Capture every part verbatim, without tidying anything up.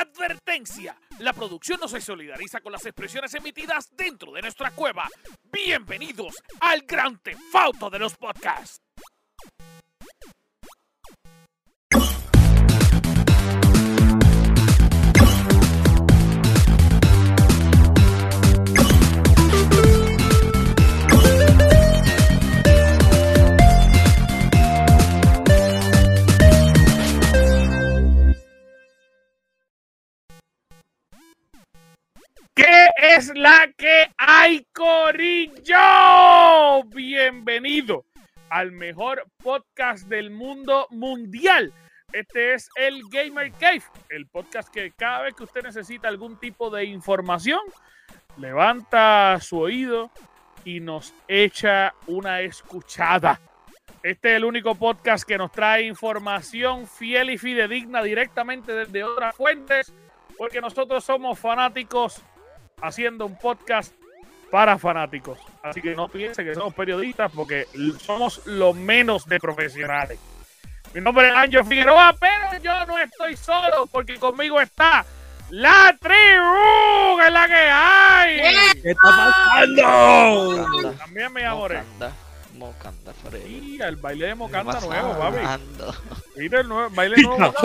Advertencia: la producción no se solidariza con las expresiones emitidas dentro de nuestra cueva. Bienvenidos al Grand Theft Auto de los podcasts. ¿Qué es la que hay, corillo? Bienvenido al mejor podcast del mundo mundial. Este es el Gamer Cave, el podcast que cada vez que usted necesita algún tipo de información, levanta su oído y nos echa una escuchada. Este es el único podcast que nos trae información fiel y fidedigna directamente desde otras fuentes, porque nosotros somos fanáticos haciendo un podcast para fanáticos. Así que no piensen que somos periodistas, porque somos lo menos de profesionales. Mi nombre es Ángel Figueroa, pero yo no estoy solo, porque conmigo está la tribu, que es la que hay. ¿Qué está pasando? También me amoré. Mocanda, Sí, el baile de Mocanda nuevo, papi. Ando. Mira el nuevo, baile nuevo.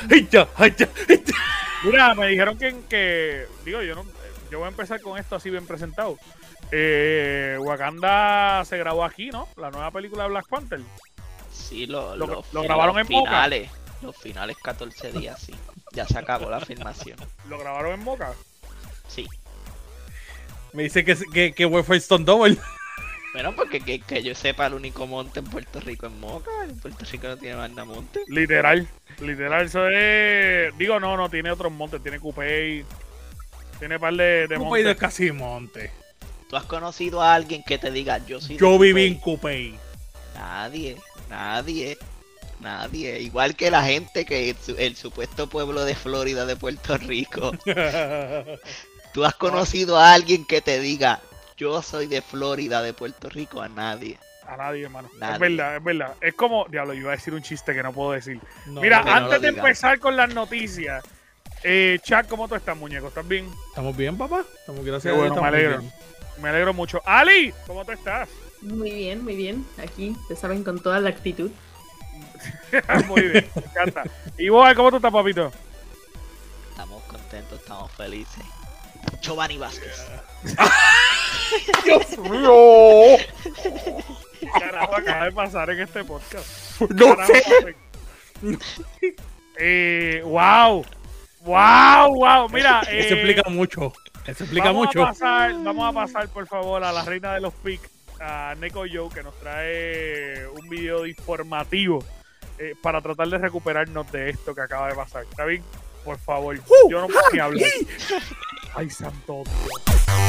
Mira, me dijeron que, que digo, yo no, yo voy a empezar con esto así bien presentado. Eh, Wakanda se grabó aquí, ¿no? La nueva película de Black Panther. Sí, lo, lo, lo, lo grabaron los en Moca. Finales, los finales catorce días, sí. Ya se acabó la filmación. ¿Lo grabaron en Moca? Sí. Me dice que, que, que Wolfenstein Double. Bueno, porque que, que yo sepa, el único monte en Puerto Rico es Moca. En Puerto Rico no tiene más nada monte. Literal, literal, eso es... Digo, no, no, tiene otros montes, tiene Cupey, tiene par de, de Cupey montes. es casi monte. ¿Tú has conocido a alguien que te diga, yo soy de Yo Cupey? viví en Cupey. Nadie, nadie, nadie. Igual que la gente que el, el supuesto pueblo de Florida de Puerto Rico. ¿Tú has conocido a alguien que te diga, yo soy de Florida de Puerto Rico? A nadie. A nadie, hermano. Nadie. Es verdad, es verdad. Es como... Diablo, yo iba a decir un chiste que no puedo decir. No, Mira, que no antes lo de digas. empezar con las noticias, eh, Chuck, ¿cómo tú estás, muñeco? ¿Estás bien? ¿Estamos bien, papá? Estamos, gracias Qué a Dios, bueno, me estamos alegro. bien. Me alegro mucho. Ali, ¿cómo tú estás? Muy bien, muy bien. Aquí, te saben, con toda la actitud. Muy bien, me encanta. Y vos, ¿cómo tú estás, papito? Estamos contentos, estamos felices. Giovanni Vázquez. ¡Dios mío! ¿Qué carajo acaba de pasar en este podcast? No Carajo, sé. papi. Eh, wow. Wow, wow. Mira, eh, Eso explica mucho. Eso explica vamos mucho. A pasar, vamos a pasar, por favor, a la reina de los pics, a Neko Joe, que nos trae un video informativo eh, para tratar de recuperarnos de esto que acaba de pasar. ¿Está bien? Por favor. Uh, Yo no puedo ni hablar. Ay, santo Dios.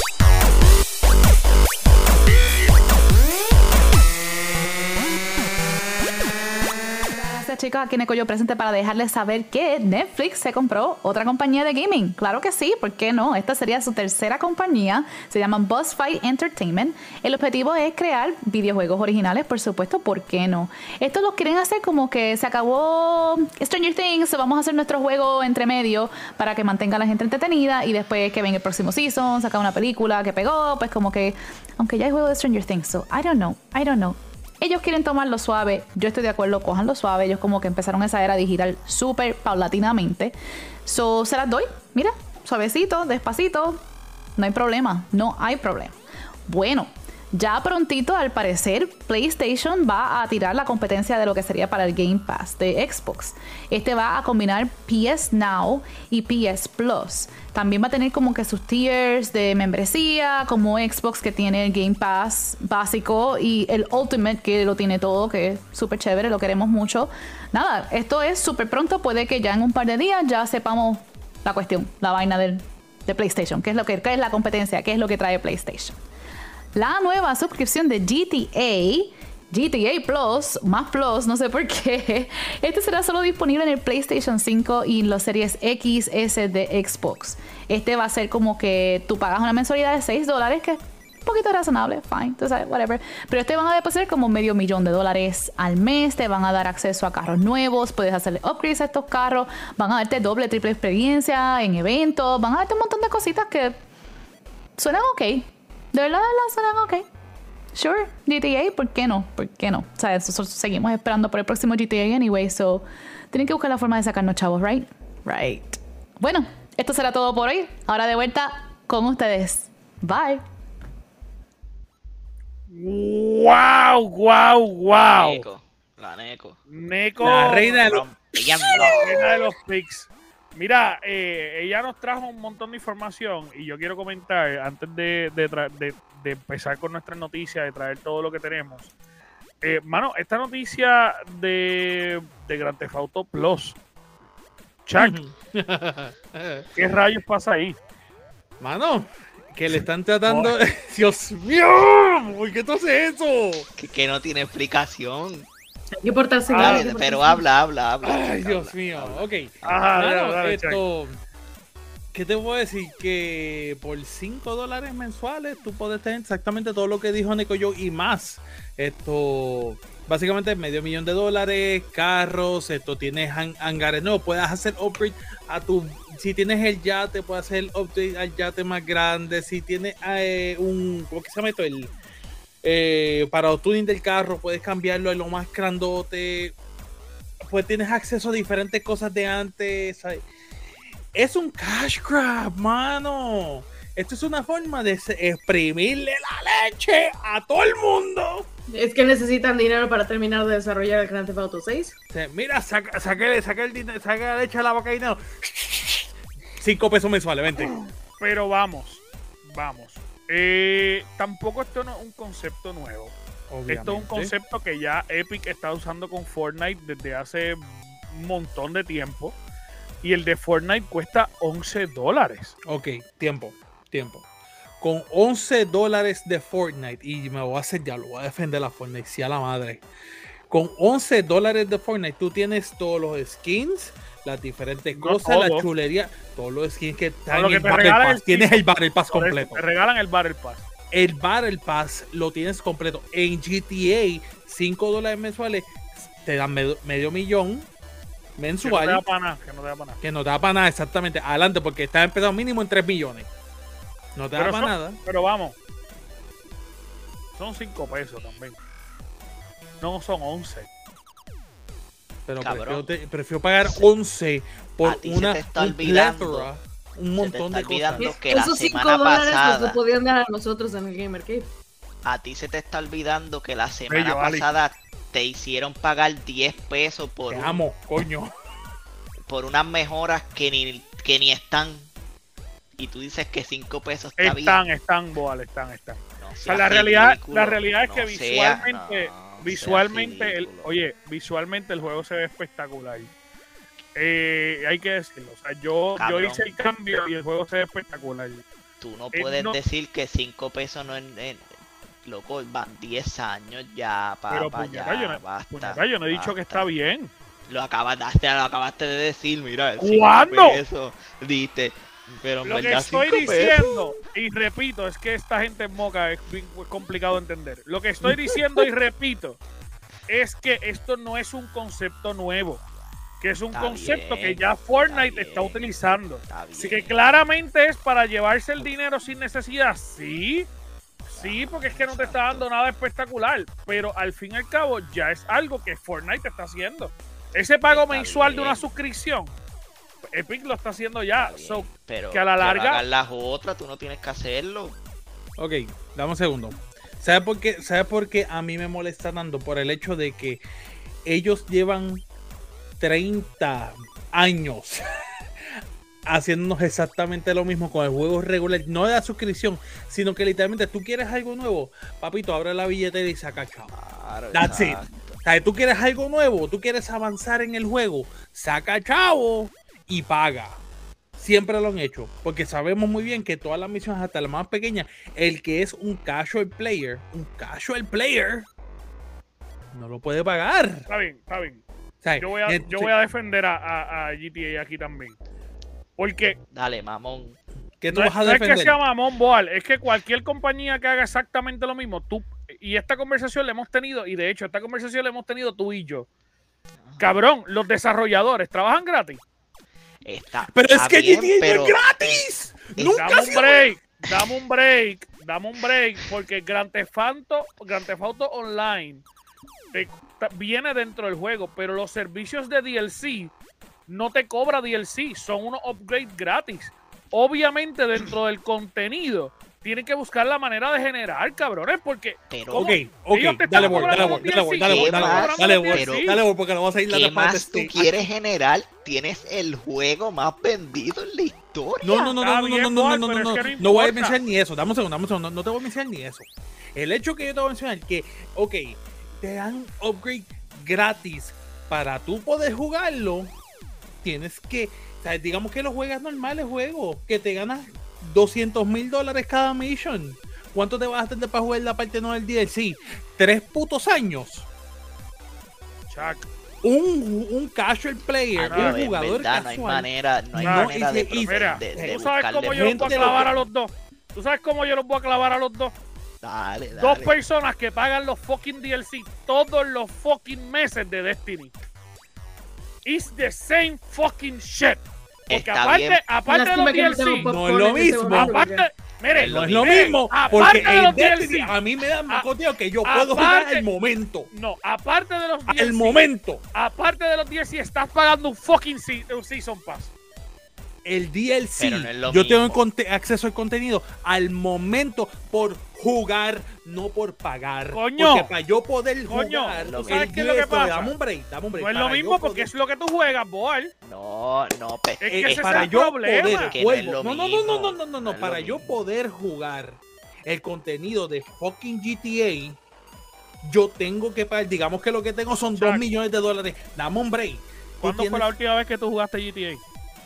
Gracias, chicos. Aquí Neko yo presente para dejarles saber que Netflix se compró otra compañía de gaming. Claro que sí, ¿por qué no? Esta sería su tercera compañía. Se llama BuzzFight Entertainment. El objetivo es crear videojuegos originales, por supuesto. ¿Por qué no? Esto lo quieren hacer como que se acabó Stranger Things. Vamos a hacer nuestro juego entre medio para que mantenga a la gente entretenida. Y después que venga el próximo season, saca una película que pegó. Pues como que, aunque ya hay juego de Stranger Things. So, I don't know. I don't know. Ellos quieren tomarlo suave, yo estoy de acuerdo, cojanlo suave. Ellos como que empezaron esa era digital súper paulatinamente. So, se las doy, mira, suavecito, despacito, no hay problema, no hay problema. Bueno, ya prontito, al parecer, PlayStation va a tirar la competencia de lo que sería para el Game Pass de Xbox. Este va a combinar P S Now y P S Plus. También va a tener como que sus tiers de membresía, como Xbox, que tiene el Game Pass básico, y el Ultimate, que lo tiene todo, que es súper chévere, lo queremos mucho. Nada, esto es súper pronto, puede que ya en un par de días ya sepamos la cuestión, la vaina del, de PlayStation, qué es lo que qué es la competencia, qué es lo que trae PlayStation. La nueva suscripción de G T A, G T A Plus, más Plus, no sé por qué. Este será solo disponible en el PlayStation cinco y en los series X S de Xbox. Este va a ser como que tú pagas una mensualidad de seis dólares, que un poquito razonable, fine, tú sabes, whatever. Pero este van a depositar como medio millón de dólares al mes, te van a dar acceso a carros nuevos, puedes hacerle upgrades a estos carros, van a darte doble, triple experiencia en eventos, van a darte un montón de cositas que suenan ok. De verdad, de verdad, suenan ok. Sure, G T A, ¿por qué no? ¿Por qué no? O sea, nosotros seguimos esperando por el próximo G T A anyway, so tienen que buscar la forma de sacarnos chavos, right? Right. Bueno, esto será todo por hoy. Ahora de vuelta con ustedes. Bye. ¡Wow! ¡Wow! ¡Wow! Neko, la Neko. Neko, La reina de los... la reina de los pics. Mira, eh, ella nos trajo un montón de información y yo quiero comentar, antes de, de, tra- de, de empezar con nuestras noticias, de traer todo lo que tenemos. Eh, mano, esta noticia de, de Grand Theft Auto Plus. Chuck, ¿qué rayos pasa ahí? Mano, que le están tratando... Oh. ¡Dios mío! ¿Por qué tú haces eso? Que, que no tiene explicación. Hay que portarse Ah, bien, hay Habla, que pero portarse habla, habla, habla. Ay, chica, Dios habla, mío. habla. Ok. Ajá, Mano, dale, dale, esto... ¿Qué te puedo decir? Que por cinco dólares mensuales tú puedes tener exactamente todo lo que dijo Neko Yo y más. Esto... Básicamente medio millón de dólares, carros, esto tienes hang- hangares nuevos, puedes hacer upgrade a tu, si tienes el yate, puedes hacer upgrade al yate más grande, si tienes eh, un, ¿cómo que se llama esto? El, eh, para el tuning del carro, puedes cambiarlo a lo más grandote, pues tienes acceso a diferentes cosas de antes, ¿sabes? Es un cash grab, mano. Esto es una forma de se- exprimirle la leche a todo el mundo. Es que necesitan dinero para terminar de desarrollar el Grand Theft Auto seis. O sea, mira, saca, saca, saca el dinero, saca la leche a la vaca y dinero. Cinco pesos mensuales, vente. Pero vamos, vamos. Eh, tampoco esto no es un concepto nuevo. Obviamente. Esto es un concepto que ya Epic está usando con Fortnite desde hace un montón de tiempo. Y el de Fortnite cuesta once dólares. Ok, tiempo, tiempo. Con once dólares de Fortnite, y me voy a hacer ya, lo voy a defender la Fortnite, sí a la madre. Con once dólares de Fortnite, tú tienes todos los skins, las diferentes No cosas, la todo. chulería, todos los skins que están lo en que el te Battle regalan Pass. el Tienes season. el Battle Pass Por eso completo. te regalan el Battle Pass. El Battle Pass lo tienes completo. En G T A, cinco dólares mensuales, te dan medio, medio millón Que no mensual. te da para nada, que no te da para nada. Que no te da para nada, exactamente. Adelante, porque está empezando mínimo en tres millones. No te da Pero, para son- nada. pero vamos. Son cinco pesos también. No son once. Pero Cabrón. prefiero, te- prefiero pagar once por A ti se una te está un olvidando. plethora, un Se te montón está de olvidando cosas. que la Esos cinco semana dólares nos pasada, lo podían dar a nosotros en el Gamer Cave. a ti se te está olvidando que la semana Bello, Ali. pasada te hicieron pagar diez pesos por, Te un- amo, coño. por unas mejoras que ni, que ni están. Y tú dices que cinco pesos está Están, bien. están, Boal, están, están. No O sea, seas la realidad, ridículo, la realidad es no que sea- visualmente, no visualmente, seas el, ridículo. oye, visualmente el juego se ve espectacular. Eh, hay que decirlo. O sea, yo, yo Cabrón. hice el cambio y el juego se ve espectacular. Tú no Eh, puedes no- decir que cinco pesos no es... es- loco, van diez años ya, Pero papá, puñeta, ya, yo no, basta. puñeta, yo no he dicho que basta. está bien. Lo acabaste, lo acabaste de decir, mira. cinco ¿Cuándo? pesos, diste, pero en Lo que verdad estoy cinco pesos. diciendo, y repito, es que esta gente en Moca es bien complicado de entender. Lo que estoy diciendo y repito es que esto no es un concepto nuevo, que es un Está concepto bien, que ya Fortnite está está, bien, utilizando. Está Así bien. que claramente es para llevarse el dinero sin necesidad, sí. Sí, porque es que no te está dando nada espectacular, pero al fin y al cabo ya es algo que Fortnite está haciendo. Ese pago Está mensual de bien. una suscripción, Epic lo está haciendo ya. Está bien, So, pero que a la que lo larga- hagan las otras, tú no tienes que hacerlo. Ok, dame un segundo. ¿Sabes por qué? ¿Sabes por qué a mí me molesta tanto? Por el hecho de que ellos llevan treinta años haciéndonos exactamente lo mismo con el juego regular, no de la suscripción, sino que literalmente tú quieres algo nuevo, papito, abre la billetera y saca chavo. Claro, That's it. exacto. O sea, tú quieres algo nuevo, tú quieres avanzar en el juego, saca chavo y paga. Siempre lo han hecho, porque sabemos muy bien que todas las misiones, hasta las más pequeñas, el que es un casual player, un casual player, no lo puede pagar. está bien, está bien. O sea, Yo voy a, yo sí, voy a defender a, a- a G T A aquí también. Porque Dale, mamón. ¿Qué tú No, vas a no es que defender? sea mamón, Boal, es que cualquier compañía que haga exactamente lo mismo, tú, y esta conversación la hemos tenido, y de hecho esta conversación la hemos tenido tú y yo. Cabrón, los desarrolladores trabajan gratis. Está, Pero es está que bien, G T A pero no es gratis. Nunca Dame ha un sido break, dame un break, dame un break, porque Grand Theft Auto, Grand Theft Auto Online te- ta- viene dentro del juego, pero los servicios de D L C no te cobra D L C, son unos upgrades gratis. Obviamente dentro del contenido tienen que buscar la manera de generar, cabrones, porque Pero- ¿cómo? Ok, ok, Ellos te dale están bol, dale cobrando bol, los dale bol, D L C, dale bol, ¿Qué dale más? bol, dale bol, Pero sí. dale bol, porque no vamos a ir la ¿qué temporada más tú de quieres generar? Tienes el juego más vendido en la historia. No, no, no, Está no, no, bien, no, no, Boal, no, no, pero no, es que no no voy a importa. mencionar ni eso. Dame un segundo, dame un segundo, no, no te voy a mencionar ni eso. El hecho que yo te voy a mencionar que, ok, te dan upgrade gratis para tú poder jugarlo, tienes que, o sea, digamos que los juegas normales juegos, que te ganas doscientos mil dólares cada mission. ¿Cuánto te vas a tener para jugar la parte no del D L C? ¿Tres putos años? Chuck, Un, un casual player, Ah, no, un en jugador verdad, no hay casual. manera, no hay No, manera y- de, y- mira, de, de ¿tú sabes buscarle cómo yo los voy a gente lo clavar que- a los dos? ¿Tú sabes cómo yo los voy a clavar a los dos? Dale, dale. Dos personas que pagan los fucking D L C todos los fucking meses de Destiny. It's the same fucking shit. Porque Está aparte, bien. aparte de los Lástima que no D L C, tengo No es popcorn lo en este mismo. momento, aparte, porque- mire, Es No es lo mire, mismo, aparte porque de el los Destiny D L C, a mí me da más a- coteo que yo puedo jugar aparte- al momento. no, aparte de los D L C, Al momento. aparte de los D L C, estás pagando un fucking se- un Season Pass. El D L C, Pero no es lo yo tengo mismo. conte- acceso al contenido al momento por jugar, no por pagar. Coño. Porque para yo poder Coño, jugar, ¿tú el sabes qué es lo que D L C, pasa? dame un break, dame un break. No es lo para yo mismo porque poder- es lo que tú juegas, Boal. No, no, pe- Es que eh, ese para es el yo problema. poder Que no es juego- lo no, no, no, mismo, no, no, no, no, no no, es lo para yo mismo. poder jugar el contenido de fucking G T A, yo tengo que pagar, digamos que lo que tengo son dos Chuck. millones de dólares. Dame un break. Tú ¿Cuándo fue tienes- la última vez que tú jugaste G T A?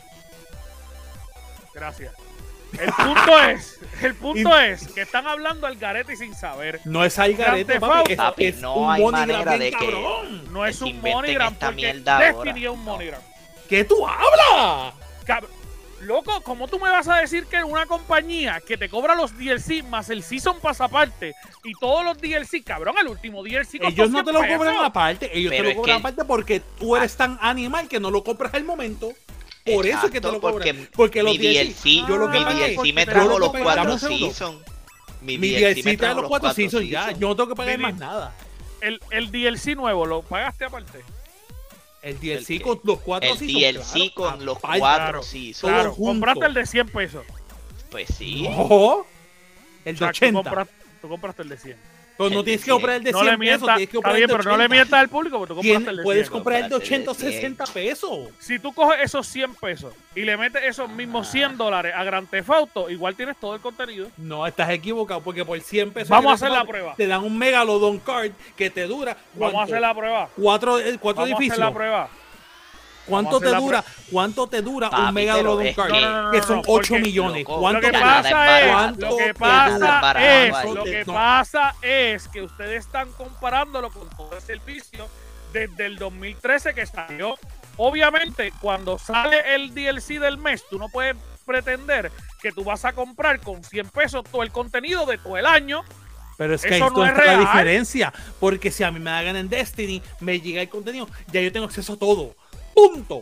Gracias. El punto es, el punto es que están hablando al garete y sin saber. No es al garete, Grand papi, Theft es, Auto. Papi, es no un hay MoneyGram manera bien de que- cabrón. No es se un inventen MoneyGram esta porque mierda Destiny ahora. es un No. MoneyGram. ¿Qué tú hablas? Cab- Loco, ¿cómo tú me vas a decir que una compañía que te cobra los D L C más el Season Pass aparte y todos los D L C, cabrón, el último D L C costó Ellos no te lo cien cobran pesos? aparte, ellos Pero te lo es cobran que- aparte porque tú eres tan animal que no lo compras al momento. Por eso es que te Exacto, lo cobran. porque Porque, los mi D L C, yo lo que mi pagué, D L C me porque trajo te los lo cuatro dame un segundo. seasons. Mi mi D D L L C C me trae trajo los cuatro seasons ya, seasons. yo no tengo que pagar Mi- más nada. El, el D L C nuevo, ¿lo pagaste aparte? El D L C ¿El qué? con los cuatro El seasons. D L C claro, con los aparte. cuatro Claro, seasons. Todo Claro, junto. compraste el de cien pesos. Pues sí. No, el de Chuck, tú ochenta. compraste, tú compraste el de cien. Pero no el de tienes que cien. comprar el de No le cien pesos, mientas, tienes que está comprar el bien, de pero no le ochenta. mientas al público porque tú ¿Quién- compraste el de Puedes cien. comprar el de Compraste el ochenta o de cien. sesenta pesos. Si tú coges esos cien pesos y le metes esos mismos cien dólares a Grand Theft Auto, igual tienes todo el contenido. No, estás equivocado porque por cien pesos Vamos a que hacer te la dan, prueba. te dan un Megalodon card que te dura. Vamos a ¿cuánto? hacer la prueba. Cuatro, eh, cuatro Vamos a hacer edificios. la prueba. ¿Cuánto Vamos a te hacer la dura? ¿Cuánto te dura Papi, un Megalodon pero es card? que- No, no, no, que no, son no, ocho porque- millones. Loco, ¿Cuánto Lo que te nada pasa es es, barato. lo que te pasa dura? barato, es, vaya. lo que No. pasa es que ustedes están comparándolo con todo el servicio desde el dos mil trece que salió. Obviamente, cuando sale el D L C del mes, tú no puedes pretender que tú vas a comprar con cien pesos todo el contenido de todo el año. Pero es que Eso ahí no es está la real. diferencia. Porque si a mí me da gana en Destiny, me llega el contenido, ya yo tengo acceso a todo. ¡Punto!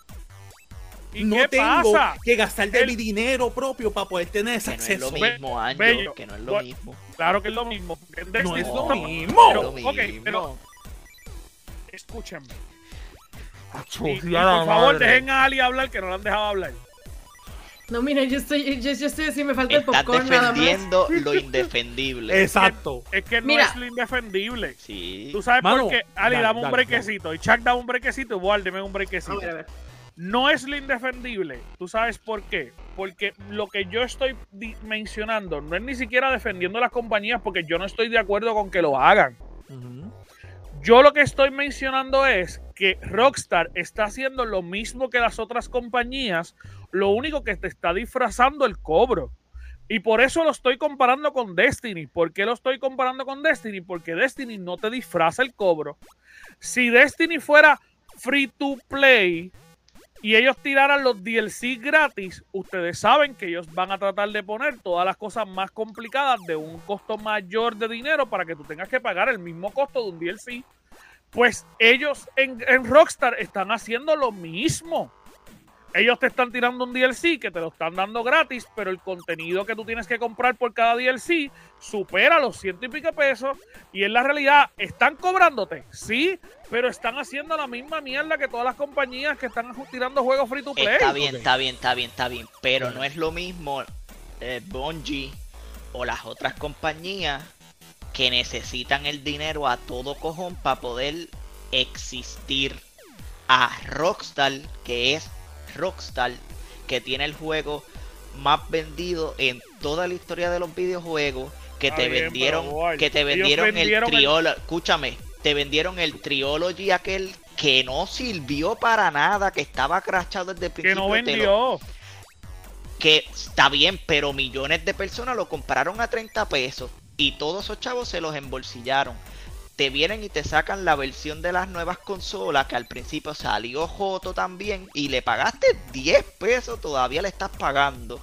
¿Y no qué tengo pasa? que gastar de El- mi dinero propio para poder tener ese Que no es lo acceso. mismo, Anjo, Bello. que no es lo Bu- mismo. Claro que es lo mismo. En No Destiny es tú lo no- mismo. Pero, Lo ok, pero mismo. escúchenme. Acho, Y, y ya la por favor, madre. dejen a Ali hablar, que no la han dejado hablar. No, mira, yo estoy, yo, yo estoy así, me falta el Estás popcorn nada más. defendiendo lo indefendible. Exacto. Es que no Mira. es lo indefendible. Sí. Tú sabes Mano, por qué. Ali, dale, dame un dale, brequecito. Y Chuck, dame un brequecito. Y Boal, deme un A brequecito. ver, a ver. No es lo indefendible. ¿Tú sabes por qué? Porque lo que yo estoy di- mencionando no es ni siquiera defendiendo a las compañías porque yo no estoy de acuerdo con que lo hagan. Ujú. Yo lo que estoy mencionando es que Rockstar está haciendo lo mismo que las otras compañías, lo único que te está disfrazando el cobro. Y por eso lo estoy comparando con Destiny. ¿Por qué lo estoy comparando con Destiny? Porque Destiny no te disfraza el cobro. Si Destiny fuera free to play, y ellos tiraran los D L C gratis, ustedes saben que ellos van a tratar de poner todas las cosas más complicadas de un costo mayor de dinero para que tú tengas que pagar el mismo costo de un D L C. Pues ellos en, en Rockstar están haciendo lo mismo. Ellos te están tirando un D L C que te lo están dando gratis, pero el contenido que tú tienes que comprar por cada D L C supera los ciento y pico pesos. Y en la realidad, ¿están cobrándote? Sí, pero están haciendo la misma mierda que todas las compañías que están tirando juegos free to play. Está bien, Okay. está bien, está bien, está bien. Pero no es lo mismo eh, Bungie o las otras compañías que necesitan el dinero a todo cojón para poder existir, a Rockstar, que es Rockstar, que tiene el juego más vendido en toda la historia de los videojuegos, que Está te bien, vendieron, pero, boy, que te ellos vendieron, vendieron el el- triolo, escúchame, te vendieron el Triology aquel que no sirvió para nada, que estaba crashado desde el Que principio. no te lo- vendió. que está bien, pero millones de personas lo compraron a treinta pesos y todos esos chavos se los embolsillaron. Te vienen y te sacan la versión de las nuevas consolas que al principio salió joto también y le pagaste diez pesos, todavía le estás pagando.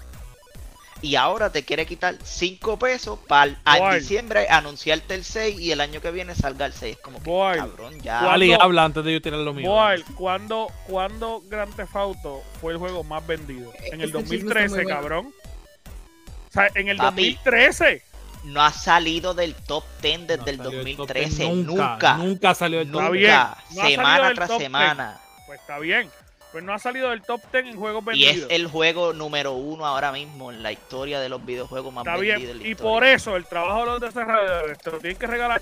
Y ahora te quiere quitar cinco pesos para en Boy. diciembre anunciarte el seis y el año que viene salga el seis. Como que, Boy. cabrón, ya. ¿Cuál? Ali, Cuando- habla antes de yo tirar lo mío. Boy, ¿cuándo, ¿cuándo Grand Theft Auto fue el juego más vendido? En el Este chisme está dos mil trece, muy bueno. cabrón. O sea, en el Papi. dos mil trece. No ha salido del top diez desde No el salió dos mil top trece. ten, Nunca. Nunca salió el top Está Nunca. bien. No ha salido semana del tras top semana. Pues está bien. Pues no ha salido del top diez en juegos Y es vendidos. el juego número uno ahora mismo en la historia de los videojuegos más Está vendidos bien. de la Y historia. por eso el trabajo de los desarrolladores te lo tienen que regalar.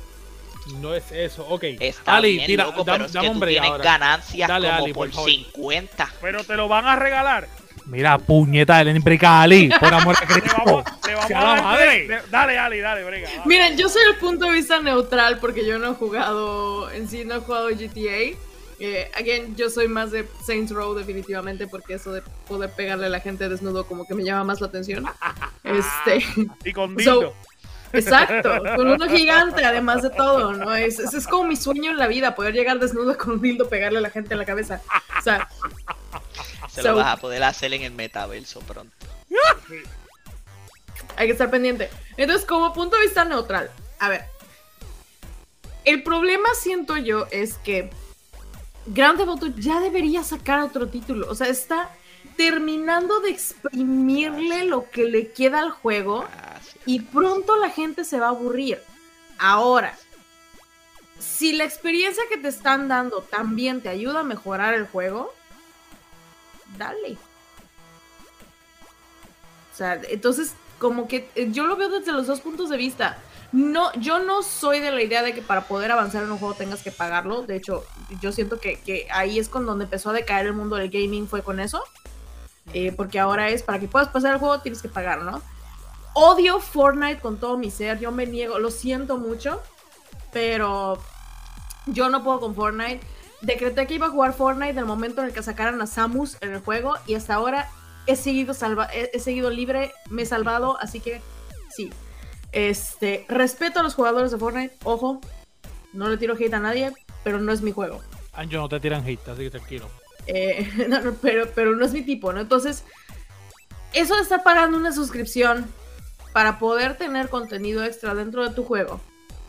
No es eso, ok. Está Ali, bien, tira, loco, dam- pero es dame que un tú break tienes ahora. ganancias Dale, como Ali, por por favor. cincuenta. Pero te lo van a regalar. Mira, puñeta, el imbrica Ali, por amor a Le Cristo. vamos, le vamos Sea a la dar madre. break. Le- Dale, Ali, dale, brega. va. Miren, yo soy el punto de vista neutral porque yo no he jugado, en sí no he jugado G T A. Eh, again, yo soy más de Saints Row definitivamente porque eso de poder pegarle a la gente desnudo como que me llama más la atención. Este, Y con So- dildo. exacto, con uno gigante además de todo, ¿no? Es, es, es como mi sueño en la vida, poder llegar desnudo con un dildo, pegarle a la gente en la cabeza. O sea, Se So- lo vas a poder hacer en el metaverso pronto. hay que estar pendiente. Entonces, como punto de vista neutral, a ver, el problema siento yo es que Grand Theft Auto ya debería sacar otro título. O sea, está terminando de exprimirle lo que le queda al juego Gracias. y pronto la gente se va a aburrir. Ahora, si la experiencia que te están dando también te ayuda a mejorar el juego, dale. O sea, entonces, como que eh, yo lo veo desde los dos puntos de vista. No, yo no soy de la idea de que para poder avanzar en un juego tengas que pagarlo. De hecho, yo siento que, que ahí es con donde empezó a decaer el mundo del gaming, fue con eso. Eh, porque ahora es, para que puedas pasar el juego tienes que pagar, ¿no? Odio Fortnite con todo mi ser, yo me niego, lo siento mucho, pero yo no puedo con Fortnite. Decreté que iba a jugar Fortnite en el momento en el que sacaran a Samus en el juego y hasta ahora he seguido, salva he, he seguido libre, me he salvado, así que sí. Este, respeto a los jugadores de Fortnite, ojo, no le tiro hate a nadie, pero no es mi juego. Anjo, no te tiran hate, así que tranquilo. Eh, no, no, pero, pero no es mi tipo, ¿no? Entonces, eso de estar pagando una suscripción para poder tener contenido extra dentro de tu juego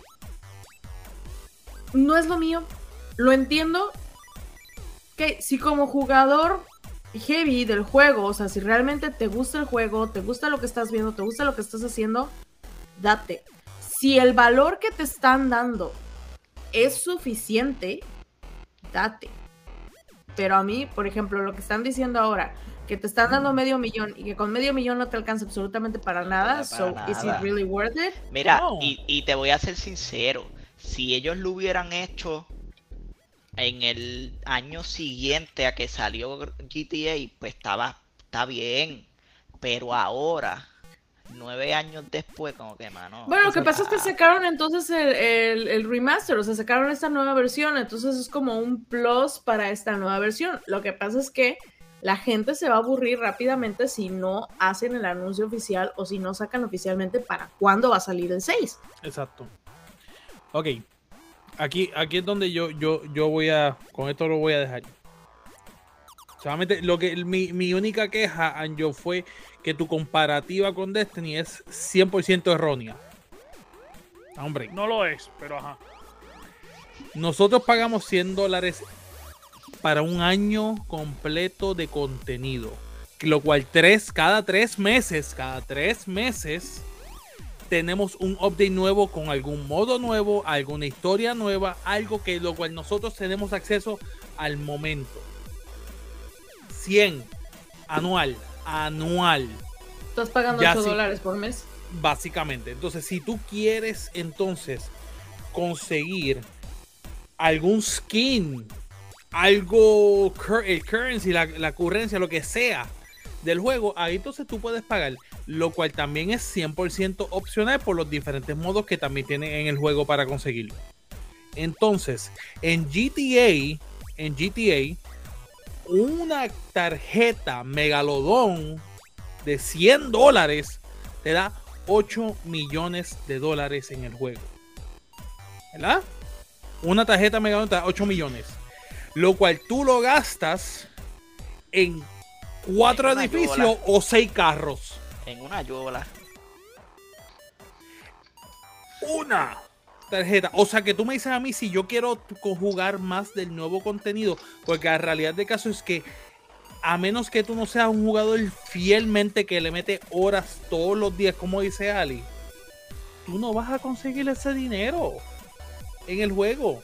no es lo mío. Lo entiendo. Que si como jugador heavy del juego, o sea, si realmente te gusta el juego, te gusta lo que estás viendo, te gusta lo que estás haciendo, date. Si el valor que te están dando es suficiente, date. Pero a mí, por ejemplo, lo que están diciendo ahora, que te están dando medio millón y que con medio millón no te alcanza absolutamente para nada, Para so nada. is it really worth it? Mira, No. y, y te voy a ser sincero, si ellos lo hubieran hecho en el año siguiente a que salió G T A, pues estaba, está bien, pero ahora, nueve años después, como que, mano... Bueno, lo que eso pasa es que está- sacaron entonces el, el, el remaster, o sea, sacaron esta nueva versión, entonces es como un plus para esta nueva versión. Lo que pasa es que la gente se va a aburrir rápidamente si no hacen el anuncio oficial o si no sacan oficialmente para cuándo va a salir el seis. Exacto. Ok. Aquí, aquí es donde yo, yo, yo voy a. Con esto lo voy a dejar. Solamente lo que mi, mi única queja, Anjo, fue que tu comparativa con Destiny es cien por ciento errónea. Hombre, No lo es, pero ajá. nosotros pagamos cien dólares para un año completo de contenido. Lo cual tres, cada tres meses, cada tres meses, tenemos un update nuevo con algún modo nuevo, alguna historia nueva, algo que lo cual nosotros tenemos acceso al momento. cien anual, anual, Estás pagando Ya ocho sí. dólares por mes. básicamente. Entonces, si tú quieres entonces conseguir algún skin, algo, cur- el currency, la, la currencia, lo que sea del juego, ahí entonces tú puedes pagar, lo cual también es cien por ciento opcional por los diferentes modos que también tienen en el juego para conseguirlo. Entonces, en G T A, en G T A, una tarjeta Megalodón de cien dólares te da ocho millones de dólares en el juego. ¿Verdad? Una tarjeta Megalodón te da ocho millones. Lo cual tú lo gastas en cuatro En una edificios yola. o seis carros. En una yola. Una tarjeta. O sea que tú me dices a mí si yo quiero jugar más del nuevo contenido. Porque la realidad del caso es que a menos que tú no seas un jugador fielmente que le mete horas todos los días, como dice Ali, tú no vas a conseguir ese dinero en el juego.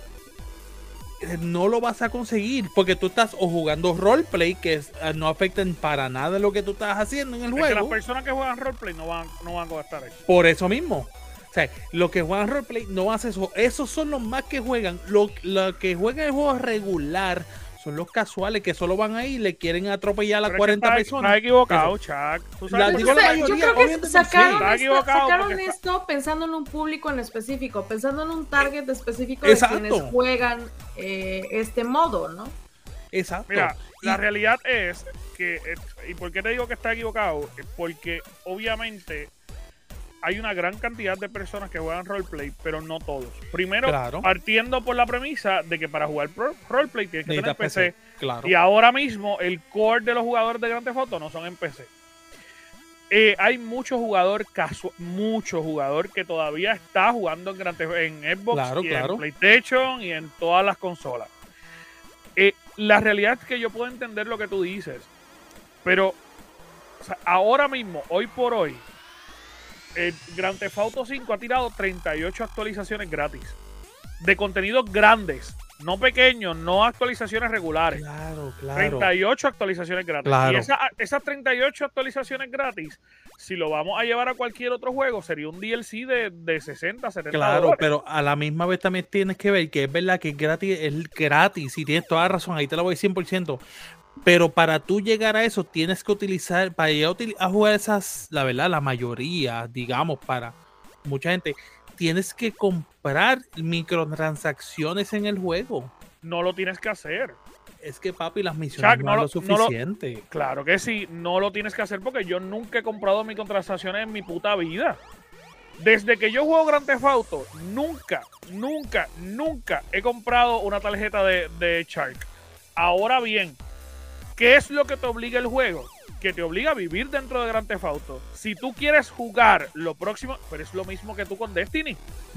Eh, No lo vas a conseguir porque tú estás o jugando roleplay que es- eh, no afectan para nada lo que tú estás haciendo en el Es que las juego. personas que juegan roleplay no van, no van a gastar eso. Por eso mismo. O sea, los que juegan roleplay no hacen eso. Esos son los más que juegan. Los lo que juegan el juego regular son los casuales que solo van ahí y le quieren atropellar a las Pero es que cuarenta estás- personas. Estás equivocado, Chuck. Tú La sabes digo que- la Entonces, yo mayoría, creo que obviamente que sacaron, sí. Está esto, equivocado sacaron porque está- esto pensando en un público en específico, pensando en un target específico Exacto. de quienes juegan eh, este modo, ¿no? Exacto. Mira, Y- la realidad es que, eh, ¿y por qué te digo que está equivocado? Eh, Porque obviamente hay una gran cantidad de personas que juegan roleplay, pero no todos. Primero, Claro. partiendo por la premisa de que para jugar pro- roleplay tienes que tener necesitas P C. Claro. Y ahora mismo el core de los jugadores de Grand Theft Auto no son en P C. Eh, hay mucho jugador casual, mucho jugador que todavía está jugando en, Grand Theft- en Xbox Claro, y claro. en PlayStation y en todas las consolas. Eh, la realidad es que yo puedo entender lo que tú dices, pero o sea, ahora mismo, hoy por hoy, el Grand Theft Auto cinco ha tirado treinta y ocho actualizaciones gratis de contenidos grandes, no pequeños, no actualizaciones regulares. Claro, claro. treinta y ocho actualizaciones gratis. Claro. Y esa- esas treinta y ocho actualizaciones gratis, si lo vamos a llevar a cualquier otro juego, sería un D L C de, de sesenta, setenta Claro, dólares. pero a la misma vez también tienes que ver que es verdad que es gratis, es gratis, y tienes toda la razón, ahí te lo voy cien por ciento. Pero para tú llegar a eso, tienes que utilizar, para llegar a, util- a jugar esas, la verdad, la mayoría, digamos, para mucha gente, tienes que comprar microtransacciones en el juego. No lo tienes que hacer. Es que, papi, las misiones Chuck, no, no es lo- lo no lo- suficiente. Claro que sí, no lo tienes que hacer porque yo nunca he comprado microtransacciones en mi puta vida. Desde que yo juego Grand Theft Auto, nunca, nunca, nunca he comprado una tarjeta de, de Shark. Ahora bien, ¿qué es lo que te obliga el juego? Que te obliga a vivir dentro de Grand Theft Auto. Si tú quieres jugar lo próximo, pero es lo mismo que tú con Destiny.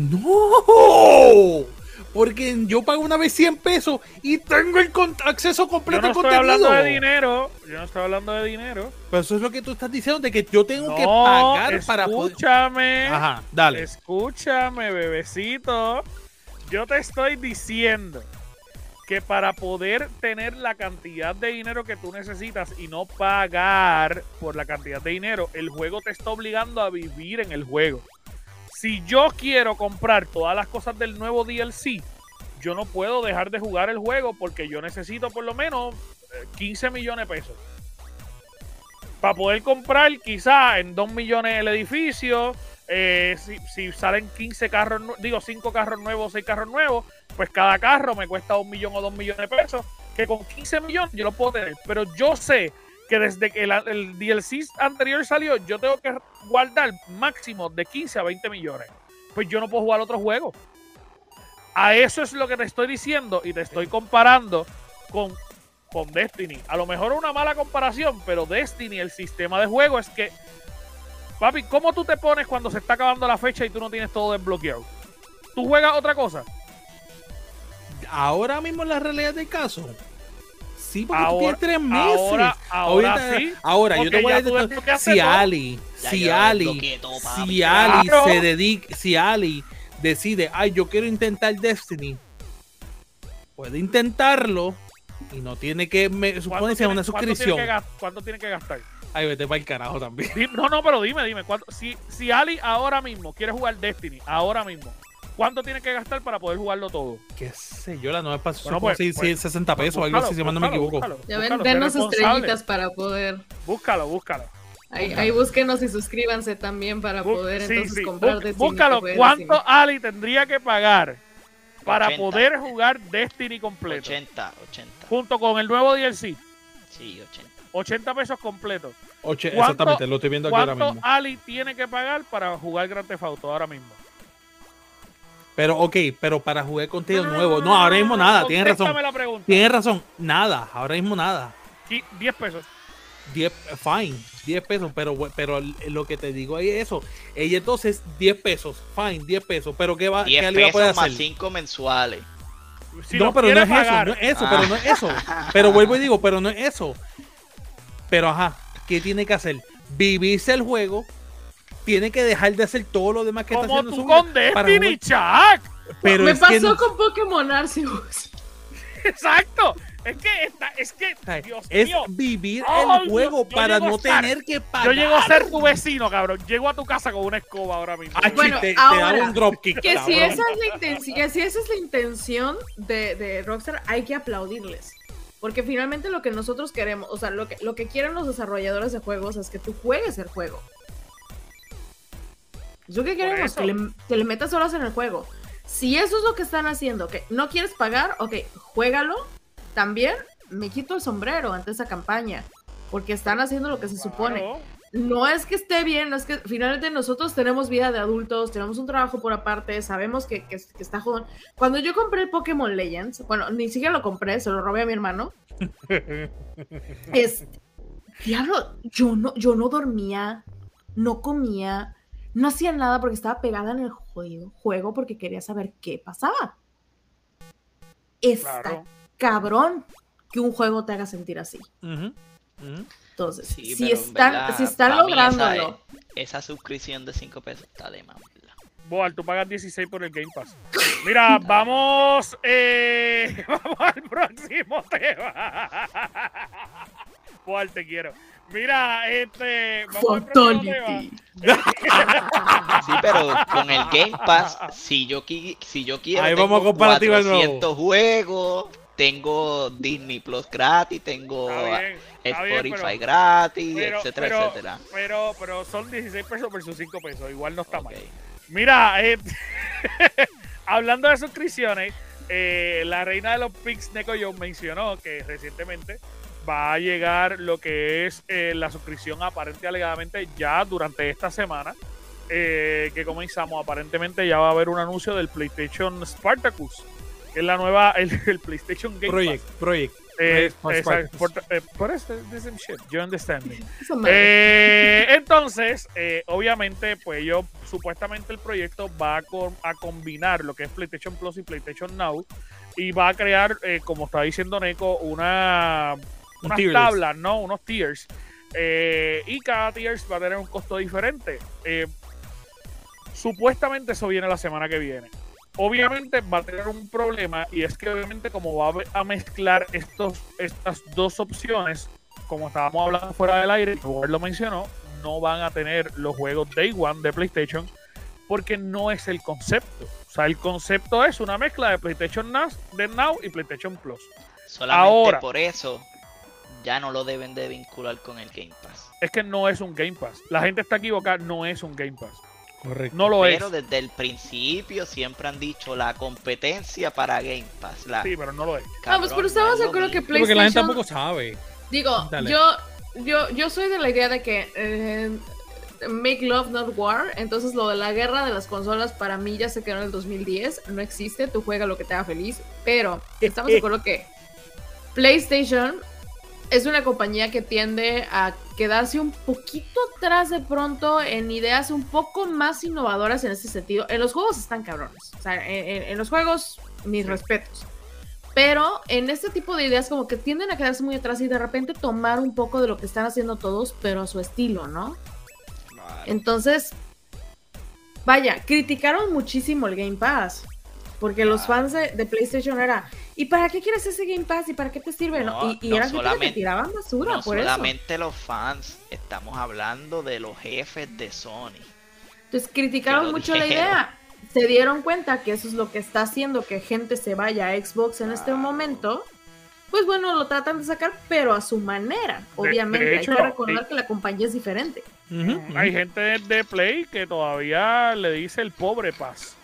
¡No! Porque yo pago una vez cien pesos y tengo el con- acceso Yo completo no al estoy contenido. hablando de dinero. Yo no estoy hablando de dinero. Pero eso es lo que tú estás diciendo, de que yo tengo No, que pagar para poder... escúchame. Ajá, dale. Escúchame, bebecito. Yo te estoy diciendo que para poder tener la cantidad de dinero que tú necesitas y no pagar por la cantidad de dinero, el juego te está obligando a vivir en el juego. Si yo quiero comprar todas las cosas del nuevo D L C, yo no puedo dejar de jugar el juego porque yo necesito por lo menos eh, quince millones de pesos. Para poder comprar quizá en dos millones el edificio, eh, si, si salen quince carros, nue- digo cinco carros nuevos, seis carros nuevos, pues cada carro me cuesta un millón o dos millones de pesos, que con quince millones yo lo puedo tener. Pero yo sé que desde que el, el D L C anterior salió, yo tengo que guardar máximo de quince a veinte millones. Pues yo no puedo jugar otro juego. A eso es lo que te estoy diciendo y te estoy comparando con con Destiny. A lo mejor una mala comparación, pero Destiny, el sistema de juego es que, papi, ¿cómo tú te pones cuando se está acabando la fecha y tú no tienes todo desbloqueado? ¿Tú juegas otra cosa? Ahora mismo en la realidad del caso. Sí, porque Ahora- tú tienes tres meses. ahora- ahora Ahorita- sí, ahora, yo porque te voy a ya tú decir, desbloqueaste si todo. Ali, Ya si yo Ali, desbloqueé todo, papi. si Ali Claro. se dedica, si Ali decide, ay, yo quiero intentar Destiny, puede intentarlo y no tiene que, me ¿Cuánto supone que sea tiene- una cuánto tiene suscripción. que gas- ¿Cuánto tiene que gastar? Ay, vete para el carajo también. Di- No, no, pero dime, dime. ¿cuánto- si, si Ali ahora mismo quiere jugar Destiny, ahora mismo, ¿cuánto tiene que gastar para poder jugarlo todo? Qué sé yo, la nueva pasó Bueno, como pues, si- pues, si sesenta pesos o algo Búscalo, así, si mal no me búscalo, equivoco. búscalo, Ya ven, búscalo, sé denos responsable. estrellitas para poder. Búscalo, búscalo. Ahí, ahí búsquenos y suscríbanse también para Bú- poder sí, entonces sí, comprar bú- Destiny. Búscalo, que juegue ¿cuánto Destiny. Ali tendría que pagar para ochenta. poder jugar Destiny completo? ochenta, ochenta. Junto con el nuevo D L C, Sí, ochenta. ochenta pesos completos. Oche- ¿Cuánto- exactamente, lo estoy viendo aquí ahora ¿Cuánto mismo. Ali tiene que pagar para jugar Grand Theft Auto ahora mismo? Pero, ok, pero para jugar contenido No, no, nuevo. no, No, ahora mismo nada, tienes razón. Contéstame la pregunta. Tienes razón, nada, ahora mismo nada. Qui- diez pesos. diez, fine, diez pesos, pero, pero lo que te digo ahí es eso. Ella entonces, diez pesos, fine, diez pesos, pero ¿qué va, qué diez Ali va a poder pesos más hacer? cinco mensuales. Si no, lo pero no quiere es pagar, eso, no es eso, Ah. pero no es eso. Pero vuelvo y digo, pero no es eso. Pero ajá, ¿qué tiene que hacer? Vivirse el juego, tiene que dejar de hacer todo lo demás que está como haciendo en tú su vida con para Destiny, jugar. Chuck. Pero Me es pasó que no- con Pokémon Arceus. Exacto. Es que, está, es que, Ay, Dios es mío. vivir Ay, el juego Dios, yo para llego no a estar- tener que pagar. Yo llego a ser tu vecino, cabrón. Llego a tu casa con una escoba ahora mismo. Ay, Bueno, te, te ahora, hago un dropkick. Que si, cabrón. esa es la intención, que si esa es la intención de, de Rockstar, hay que aplaudirles. Porque finalmente lo que nosotros queremos, o sea, lo que, lo que quieren los desarrolladores de juegos es que tú juegues el juego. Es lo que queremos, eso. que le, que le metas horas en el juego. Si eso es lo que están haciendo, que no quieres pagar, ok, juégalo. También me quito el sombrero ante esa campaña. Porque están haciendo lo que se supone. Claro. No es que esté bien, no es que finalmente nosotros tenemos vida de adultos, tenemos un trabajo por aparte, sabemos que, que, que está jodón. Cuando yo compré el Pokémon Legends, bueno, ni siquiera lo compré, se lo robé a mi hermano. es, diablo, yo no, yo no dormía, no comía, no hacía nada porque estaba pegada en el juego, juego porque quería saber qué pasaba. Está Claro. cabrón que un juego te haga sentir así. Ujú, ujú. Entonces, Sí, si pero en están, verdad, si están pa' mí lográndolo. Esa, esa suscripción de cinco pesos está de más. ¿verdad? Boal, tú pagas dieciséis por el Game Pass. Mira, vamos, eh, vamos al próximo tema. Boal, te quiero. Mira, este, vamos al próximo tema. Fatality. Sí, pero con el Game Pass, si yo, qui- si yo quiero, Ahí tengo vamos a comparativa de nuevo. cuatrocientos juegos, tengo Disney Plus gratis, tengo Está bien, está bien, Spotify pero- gratis, pero, etcétera, pero, etcétera. pero, pero son dieciséis pesos versus cinco pesos. Igual no está Ok. mal. Mira, eh, hablando de suscripciones, eh, la reina de los Pix, Neko Jones, mencionó que recientemente va a llegar lo que es eh, la suscripción aparente alegadamente ya durante esta semana. Eh, que comenzamos, aparentemente ya va a haber un anuncio del PlayStation Spartacus, que es la nueva, el, el PlayStation Game Project, Pass. Project. Eh, Spartacus. exacto, por, eh, por eso, the same shit, you understand me. Esa madre. Eh, entonces, eh, obviamente, pues ellos, supuestamente el proyecto va a, co- a combinar lo que es PlayStation Plus y PlayStation Now y va a crear, eh, como estaba diciendo Neko, una, Un unas tier list. tablas, ¿no? Unos tiers. Eh, y cada tiers va a tener un costo diferente. Eh, supuestamente eso viene la semana que viene. Obviamente va a tener un problema y es que obviamente como va a ve- a mezclar estos, estas dos opciones, como estábamos hablando fuera del aire, Robert lo mencionó, no van a tener los juegos Day One de PlayStation porque no es el concepto. O sea, el concepto es una mezcla de PlayStation Now, de Now y PlayStation Plus. Solamente Ahora. por eso ya no lo deben de vincular con el Game Pass. Es que no es un Game Pass. La gente está equivocada, no es un Game Pass. Correcto. No lo Pero es. desde el principio siempre han dicho la competencia para Game Pass. La, Sí, pero no lo es. Ah, pues, pero estamos de acuerdo que Sí, porque la gente PlayStation- tampoco sabe. Digo, Dale. yo, yo, yo soy de la idea de que eh, make love not war, entonces lo de la guerra de las consolas para mí ya se quedó en el dos mil diez, no existe, tú juega lo que te haga feliz, pero estamos de acuerdo que PlayStation es una compañía que tiende a quedarse un poquito atrás de pronto en ideas un poco más innovadoras en este sentido. En los juegos están cabrones. O sea, en, en, en los juegos, mis respetos. Pero en este tipo de ideas como que tienden a quedarse muy atrás y de repente tomar un poco de lo que están haciendo todos, pero a su estilo, ¿no? Vale. Entonces, vaya, criticaron muchísimo el Game Pass. Porque los fans de, de PlayStation era, ¿y para qué quieres ese Game Pass? ¿Y para qué te sirve? No, y y no era gente que tiraban basura no por eso. No solamente los fans, estamos hablando de los jefes de Sony. Entonces criticaron mucho la idea. Se dieron cuenta que eso es lo que está haciendo que gente se vaya a Xbox en este momento. Pues bueno, lo tratan de sacar, pero a su manera. Obviamente, de hecho, hay que recordar sí. que la compañía es diferente. Uh-huh. Hay gente de Play que todavía le dice el pobre Pass.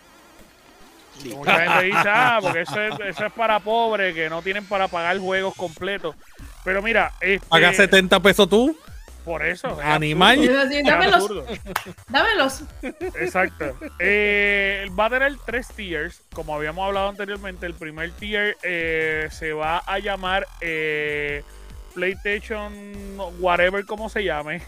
Mucha gente dice, ah, porque eso es, eso es para pobres que no tienen para pagar juegos completos. Pero mira, este, paga setenta pesos tú. Por eso. Animal. Sí, dámelos. Dámelos. Exacto. Eh, va a tener tres tiers, como habíamos hablado anteriormente. El primer tier eh, se va a llamar eh, PlayStation, whatever como se llame.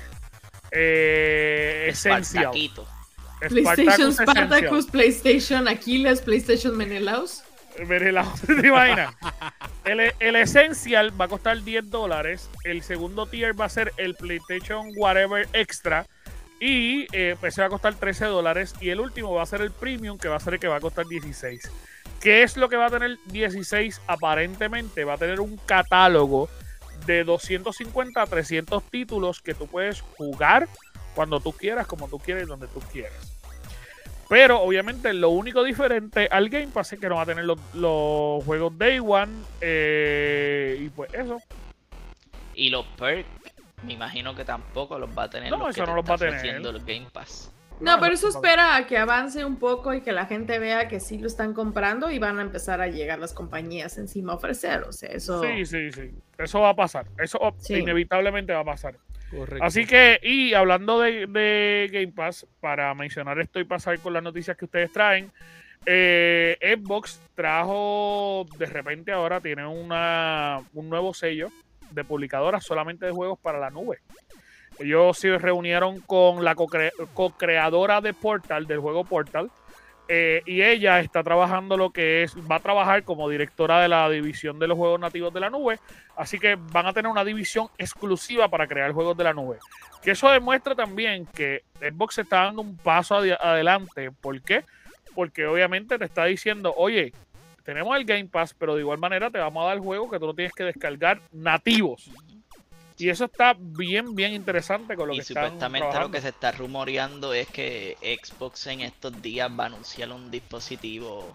Eh, Essential. PlayStation Spartacus, PlayStation Aquiles, PlayStation Menelaus. Menelaus, ¿te imaginas? El, el Essential va a costar diez dólares. El segundo tier va a ser el PlayStation Whatever Extra. Y eh, pues se va a costar trece dólares. Y el último va a ser el Premium, que va a ser el que va a costar dieciséis. ¿Qué es lo que va a tener dieciséis? Aparentemente va a tener un catálogo de doscientos cincuenta a trescientos títulos que tú puedes jugar cuando tú quieras, como tú quieras y donde tú quieras. Pero obviamente lo único diferente al Game Pass es que no va a tener los, los juegos Day One. Eh, y pues eso. Y los perks, me imagino que tampoco los va a tener. No, los eso que no los va a tener. El Game Pass. No, pero eso espera a que avance un poco y que la gente vea que sí lo están comprando y van a empezar a llegar las compañías encima a ofrecer. O sea, eso. Sí, sí, sí. Eso va a pasar. Eso sí. inevitablemente va a pasar. Correcto. Así que, y hablando de, de Game Pass, para mencionar esto y pasar con las noticias que ustedes traen, eh, Xbox trajo, de repente ahora tiene una, un nuevo sello de publicadora solamente de juegos para la nube. Ellos se reunieron con la co-cre- co-creadora de Portal, del juego Portal, eh, y ella está trabajando lo que es, va a trabajar como directora de la división de los juegos nativos de la nube, así que van a tener una división exclusiva para crear juegos de la nube. Que eso demuestra también que Xbox está dando un paso ad- adelante. ¿Por qué? Porque obviamente te está diciendo, oye, tenemos el Game Pass, pero de igual manera te vamos a dar juegos que tú no tienes que descargar nativos. Y eso está bien, bien interesante con lo y que están supuestamente trabajando. Lo que se está rumoreando es que Xbox en estos días va a anunciar un dispositivo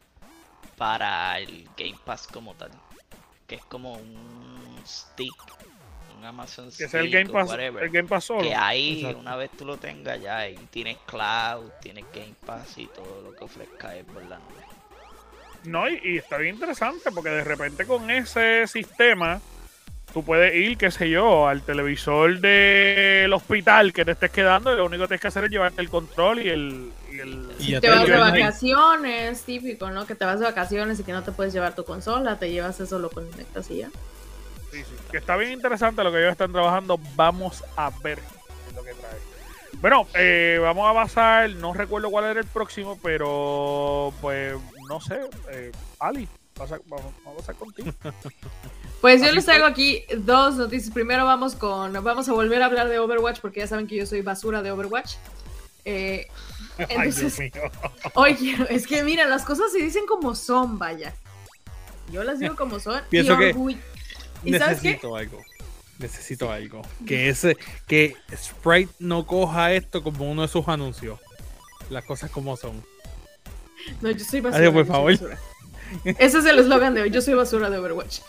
para el Game Pass como tal, que es como un stick, un Amazon Que Stick, es el Game Pass, whatever, el Game Pass solo. que ahí Exacto. una vez tú lo tengas ya ahí tienes cloud, tienes Game Pass y todo lo que ofrezca es por la nube. No, y, y está bien interesante porque de repente con ese sistema tú puedes ir, qué sé yo, al televisor del hospital que te estés quedando y lo único que tienes que hacer es llevarte el control y el... Y el Y ya te te vas de llevan ahí. vacaciones, típico, ¿no? Que te vas de vacaciones y que no te puedes llevar tu consola, te llevas eso, lo conectas y ya. Sí, sí. Que está bien interesante lo que ellos están trabajando. Vamos a ver qué es lo que trae. Bueno, eh, vamos a pasar, no recuerdo cuál era el próximo, pero pues no sé, eh, Ali, pasa, vamos, vamos a pasar contigo. Pues yo Así les traigo fue. aquí dos noticias. Primero vamos con, vamos a volver a hablar de Overwatch porque ya saben que yo soy basura de Overwatch. Eh, entonces, Ay, Dios mío. oye, es que mira, las cosas se dicen como son, vaya. Yo las digo como son. Pienso y que orgull- ¿Y sabes qué? necesito algo. Necesito algo. Que ese, que Sprite no coja esto como uno de sus anuncios. Las cosas como son. No, yo soy basura. Adiós, por yo soy favor. basura. Ese es el eslogan de hoy. Yo soy basura de Overwatch.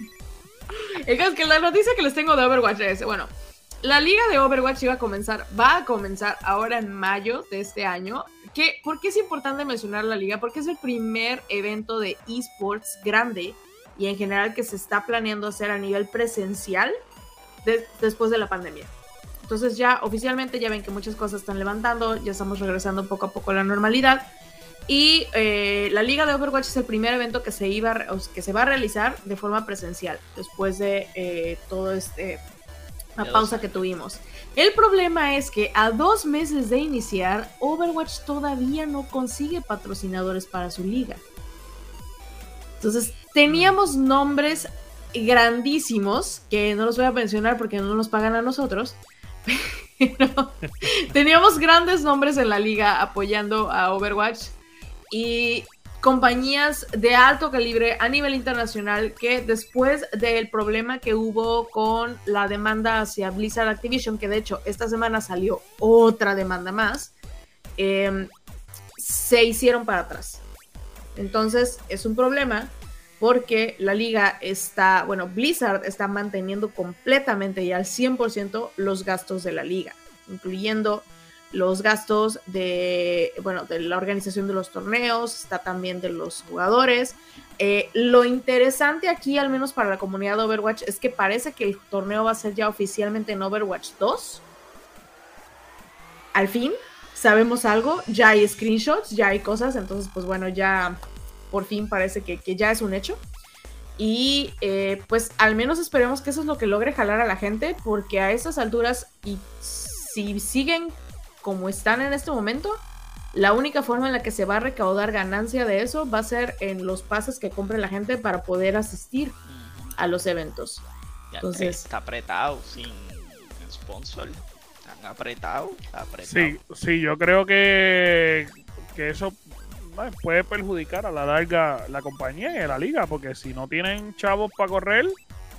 El caso es que la noticia que les tengo de Overwatch es, bueno, la liga de Overwatch iba a comenzar, va a comenzar ahora en mayo de este año. ¿Qué, ¿Por qué es importante mencionar la liga? Porque es el primer evento de esports grande y en general que se está planeando hacer a nivel presencial de, después de la pandemia. Entonces ya oficialmente ya ven que muchas cosas están levantando, ya estamos regresando poco a poco a la normalidad. Y eh, la Liga de Overwatch es el primer evento que se, iba, que se va a realizar de forma presencial después de eh, todo este la pausa que tuvimos. El problema es que a dos meses de iniciar, Overwatch todavía no consigue patrocinadores para su liga. Entonces, teníamos nombres grandísimos, que no los voy a mencionar porque no nos pagan a nosotros, pero teníamos grandes nombres en la liga apoyando a Overwatch y compañías de alto calibre a nivel internacional que después del problema que hubo con la demanda hacia Blizzard Activision, que de hecho esta semana salió otra demanda más, eh, se hicieron para atrás. Entonces es un problema porque la liga está, bueno, Blizzard está manteniendo completamente y al cien por ciento los gastos de la liga, incluyendo los gastos de, bueno, de la organización de los torneos, está también de los jugadores. Eh, lo interesante aquí, al menos para la comunidad de Overwatch, es que parece que el torneo va a ser ya oficialmente en Overwatch dos. Al fin, sabemos algo, ya hay screenshots, ya hay cosas, entonces pues bueno, ya por fin parece que, que ya es un hecho. Y eh, pues al menos esperemos que eso es lo que logre jalar a la gente, porque a esas alturas, y si siguen como están en este momento, la única forma en la que se va a recaudar ganancia de eso va a ser en los pases que compre la gente para poder asistir a los eventos. Ya Entonces, está apretado, sin sponsor. Están apretados, apretados. Sí, sí, yo creo que, que eso bueno, puede perjudicar a la larga la compañía y la liga, porque si no tienen chavos para correr,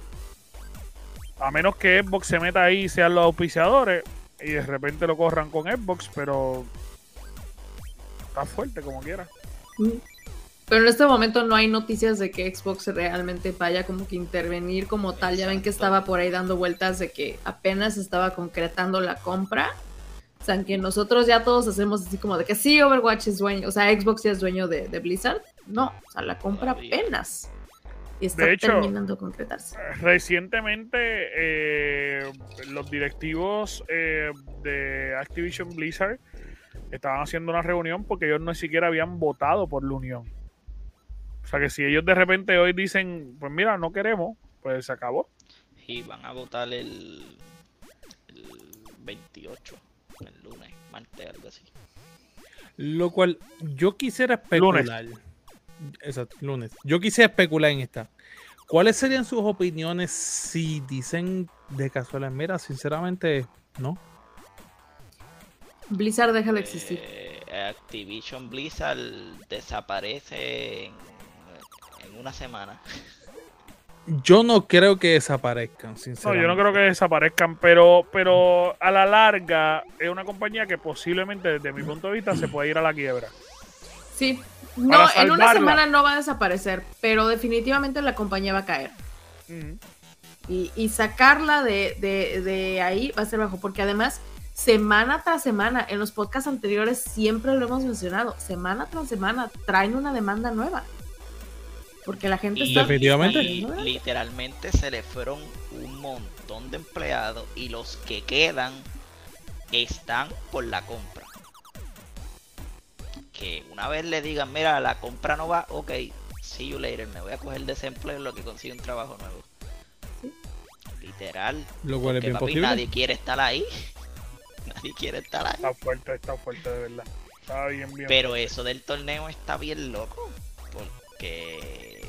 a menos que Xbox se meta ahí y sean los auspiciadores, y de repente lo corran con Xbox, pero está fuerte como quiera. pero en este momento no hay noticias de que Xbox realmente vaya como que intervenir como tal. Exacto. Ya ven que estaba por ahí dando vueltas de que apenas estaba concretando la compra. O sea, que nosotros ya todos hacemos así como de que sí, Overwatch es dueño, o sea, Xbox ya es dueño de, de Blizzard. No, o sea, la compra Todavía. apenas está De hecho, terminando de concretarse. Recientemente eh, los directivos eh, de Activision Blizzard estaban haciendo una reunión porque ellos no siquiera habían votado por la unión. O sea que si ellos de repente hoy dicen, pues mira, no queremos, pues se acabó. Y van a votar el, el veintiocho, el lunes, martes, algo así. Lo cual yo quisiera especular. Exacto, lunes. Yo quisiera especular en esta. ¿Cuáles serían sus opiniones si dicen de casualidad? Mira, sinceramente, no. Blizzard deja de existir. Eh, Activision Blizzard desaparece en, en una semana. Yo no creo que desaparezcan, No, sinceramente. yo no creo que desaparezcan, pero, pero a la larga es una compañía que posiblemente desde mi punto de vista se puede ir a la quiebra. Sí, Para no, en una salvarla. semana no va a desaparecer, pero definitivamente la compañía va a caer. Ujú. Y, y sacarla de, de, de ahí va a ser bajo, porque además, semana tras semana, en los podcasts anteriores siempre lo hemos mencionado, semana tras semana traen una demanda nueva. Porque la gente Y, está... Definitivamente. y literalmente se le fueron un montón de empleados y los que quedan están por la compra. Que una vez le digan, mira, la compra no va, ok, see you later, me voy a coger desempleo en lo que consigo un trabajo nuevo. Sí. Literal. Lo cual es Porque, bien papi, posible. nadie quiere estar ahí. Nadie quiere estar ahí. Está fuerte, está fuerte de verdad. Está bien, bien. Pero eso del torneo está bien loco. Porque...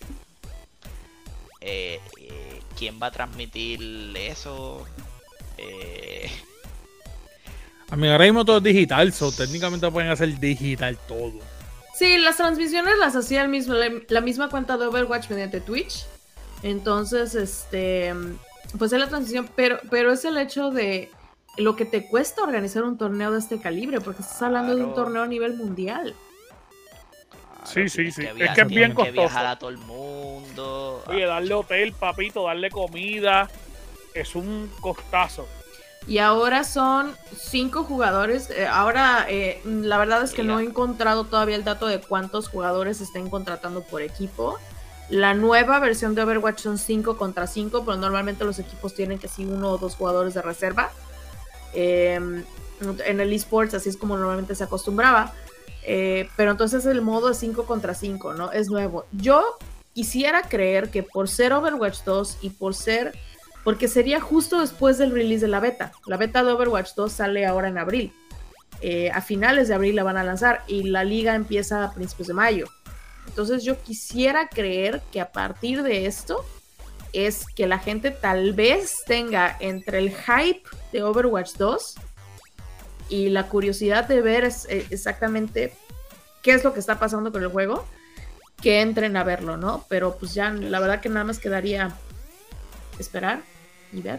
Eh, eh, ¿quién va a transmitir eso? Eh... Amigo, ahora mismo todo es digital, so técnicamente pueden hacer digital todo. Sí, las transmisiones las hacía el mismo, la, la misma cuenta de Overwatch mediante Twitch. Entonces, este, pues es la transición, pero, pero es el hecho de lo que te cuesta organizar un torneo de este calibre, porque estás hablando de un Claro. torneo a nivel mundial. Sí, sí, tienes sí. que Es viajar- que es bien tienes que costoso. viajar a todo el mundo. Oye, darle hotel, papito, darle comida, es un costazo. Y ahora son cinco jugadores. Eh, ahora, eh, la verdad es que no he encontrado todavía el dato de cuántos jugadores estén contratando por equipo. La nueva versión de Overwatch son cinco contra cinco, pero normalmente los equipos tienen que sí uno o dos jugadores de reserva. Eh, en el eSports así es como normalmente se acostumbraba. Eh, pero entonces el modo es cinco contra cinco, ¿no? Es nuevo. Yo quisiera creer que por ser Overwatch dos y por ser... Porque sería justo después del release de la beta. La beta de Overwatch dos sale ahora en abril. Eh, a finales de abril la van a lanzar y la liga empieza a principios de mayo. Entonces yo quisiera creer que a partir de esto es que la gente tal vez tenga entre el hype de Overwatch dos y la curiosidad de ver es, eh, exactamente qué es lo que está pasando con el juego, que entren a verlo, ¿no? Pero pues ya la verdad que nada más quedaría esperar y ver.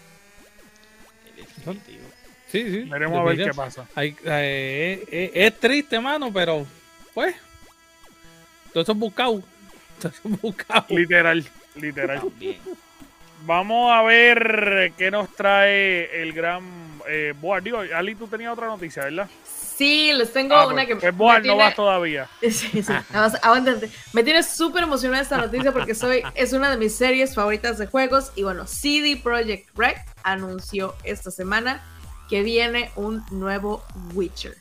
Definitivo. Sí, sí. Veremos a ver qué pasa. Hay, eh, eh, es triste, mano, pero pues todo eso es buscado. Todo eso es buscado. Literal, literal. También. Vamos a ver qué nos trae el gran eh, Board. Digo, Ali, tú tenías otra noticia, ¿verdad? Sí, les tengo Ah, una pues, que pues Board me no tiene- vas todavía. Sí, sí, nada más, aguántate. Me tiene súper emocionada esta noticia porque soy, es una de mis series favoritas de juegos. Y bueno, C D Projekt Red anunció esta semana que viene un nuevo Witcher.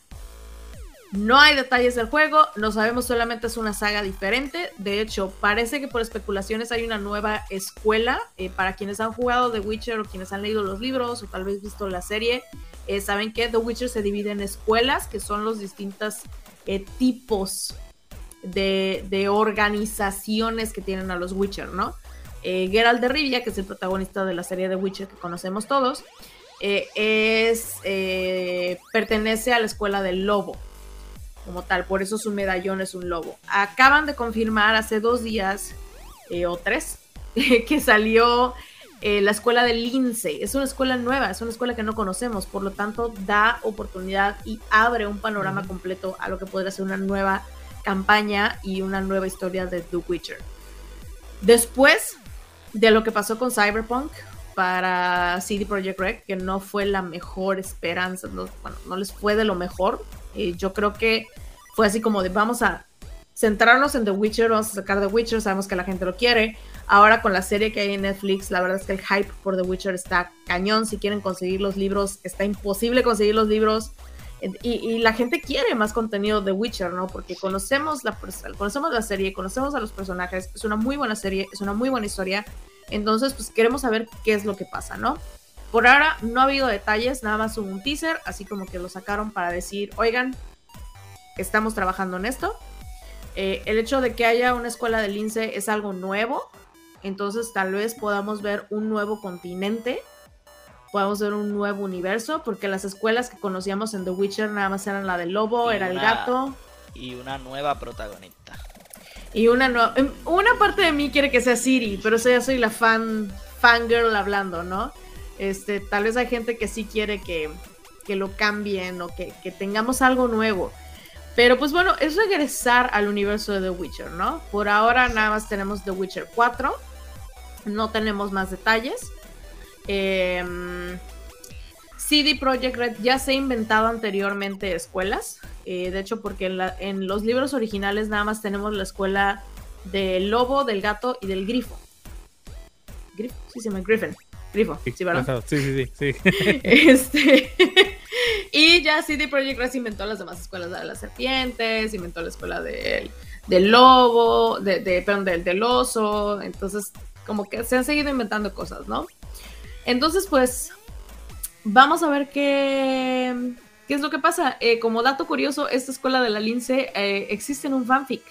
No hay detalles del juego, no sabemos, solamente es una saga diferente. De hecho, parece que por especulaciones hay una nueva escuela. Eh, para quienes han jugado The Witcher o quienes han leído los libros o tal vez visto la serie, eh, saben que The Witcher se divide en escuelas, que son los distintos eh, tipos de, de organizaciones que tienen a los Witcher, ¿no? Eh, Geralt de Rivia, que es el protagonista de la serie de Witcher que conocemos todos, eh, es eh, pertenece a la escuela del lobo, como tal, por eso su medallón es un lobo. Acaban de confirmar hace dos días, eh, o tres, que salió eh, la escuela de Lindsay. Es una escuela nueva, es una escuela que no conocemos, por lo tanto da oportunidad y abre un panorama completo a lo que podría ser una nueva campaña y una nueva historia de The Witcher. Después de lo que pasó con Cyberpunk para C D Projekt Red, que no fue la mejor esperanza, no, bueno, no les fue de lo mejor. Eh, yo creo que fue así como de vamos a centrarnos en The Witcher, vamos a sacar The Witcher, sabemos que la gente lo quiere. Ahora con la serie que hay en Netflix, la verdad es que el hype por The Witcher está cañón. Si quieren conseguir los libros, está imposible conseguir los libros. Y, y la gente quiere más contenido de Witcher, ¿no? Porque conocemos la, conocemos la serie, conocemos a los personajes, es una muy buena serie, es una muy buena historia. Entonces, pues queremos saber qué es lo que pasa, ¿no? Por ahora no ha habido detalles, nada más hubo un teaser, así como que lo sacaron para decir, oigan, estamos trabajando en esto. Eh, el hecho de que haya una escuela de lince es algo nuevo, entonces tal vez podamos ver un nuevo continente, podamos ver un nuevo universo, porque las escuelas que conocíamos en The Witcher nada más eran la del lobo, Y era el una- gato, Y una nueva protagonista. y una nueva... Una parte de mí quiere que sea Ciri, pero eso ya soy la fan, fangirl hablando, ¿no? Este, tal vez hay gente que sí quiere que, que lo cambien o que, que tengamos algo nuevo. Pero pues bueno, es regresar al universo de The Witcher, ¿no? Por ahora nada más tenemos The Witcher cuatro. No tenemos más detalles. Eh, C D Projekt Red ya se ha inventado anteriormente escuelas. Eh, de hecho, porque en, la, en los libros originales nada más tenemos la escuela del lobo, del gato y del grifo. ¿Grifo? Sí, se llama Griffin. Grifo, sí, ¿verdad? Sí, sí, sí. sí. Este, y ya C D Projekt Red inventó las demás escuelas de las serpientes, inventó la escuela del, del lobo, de, de, perdón, del, del oso. Entonces, como que se han seguido inventando cosas, ¿no? Entonces, pues, vamos a ver qué, qué es lo que pasa. Eh, como dato curioso, esta escuela de la lince eh, existe en un fanfic.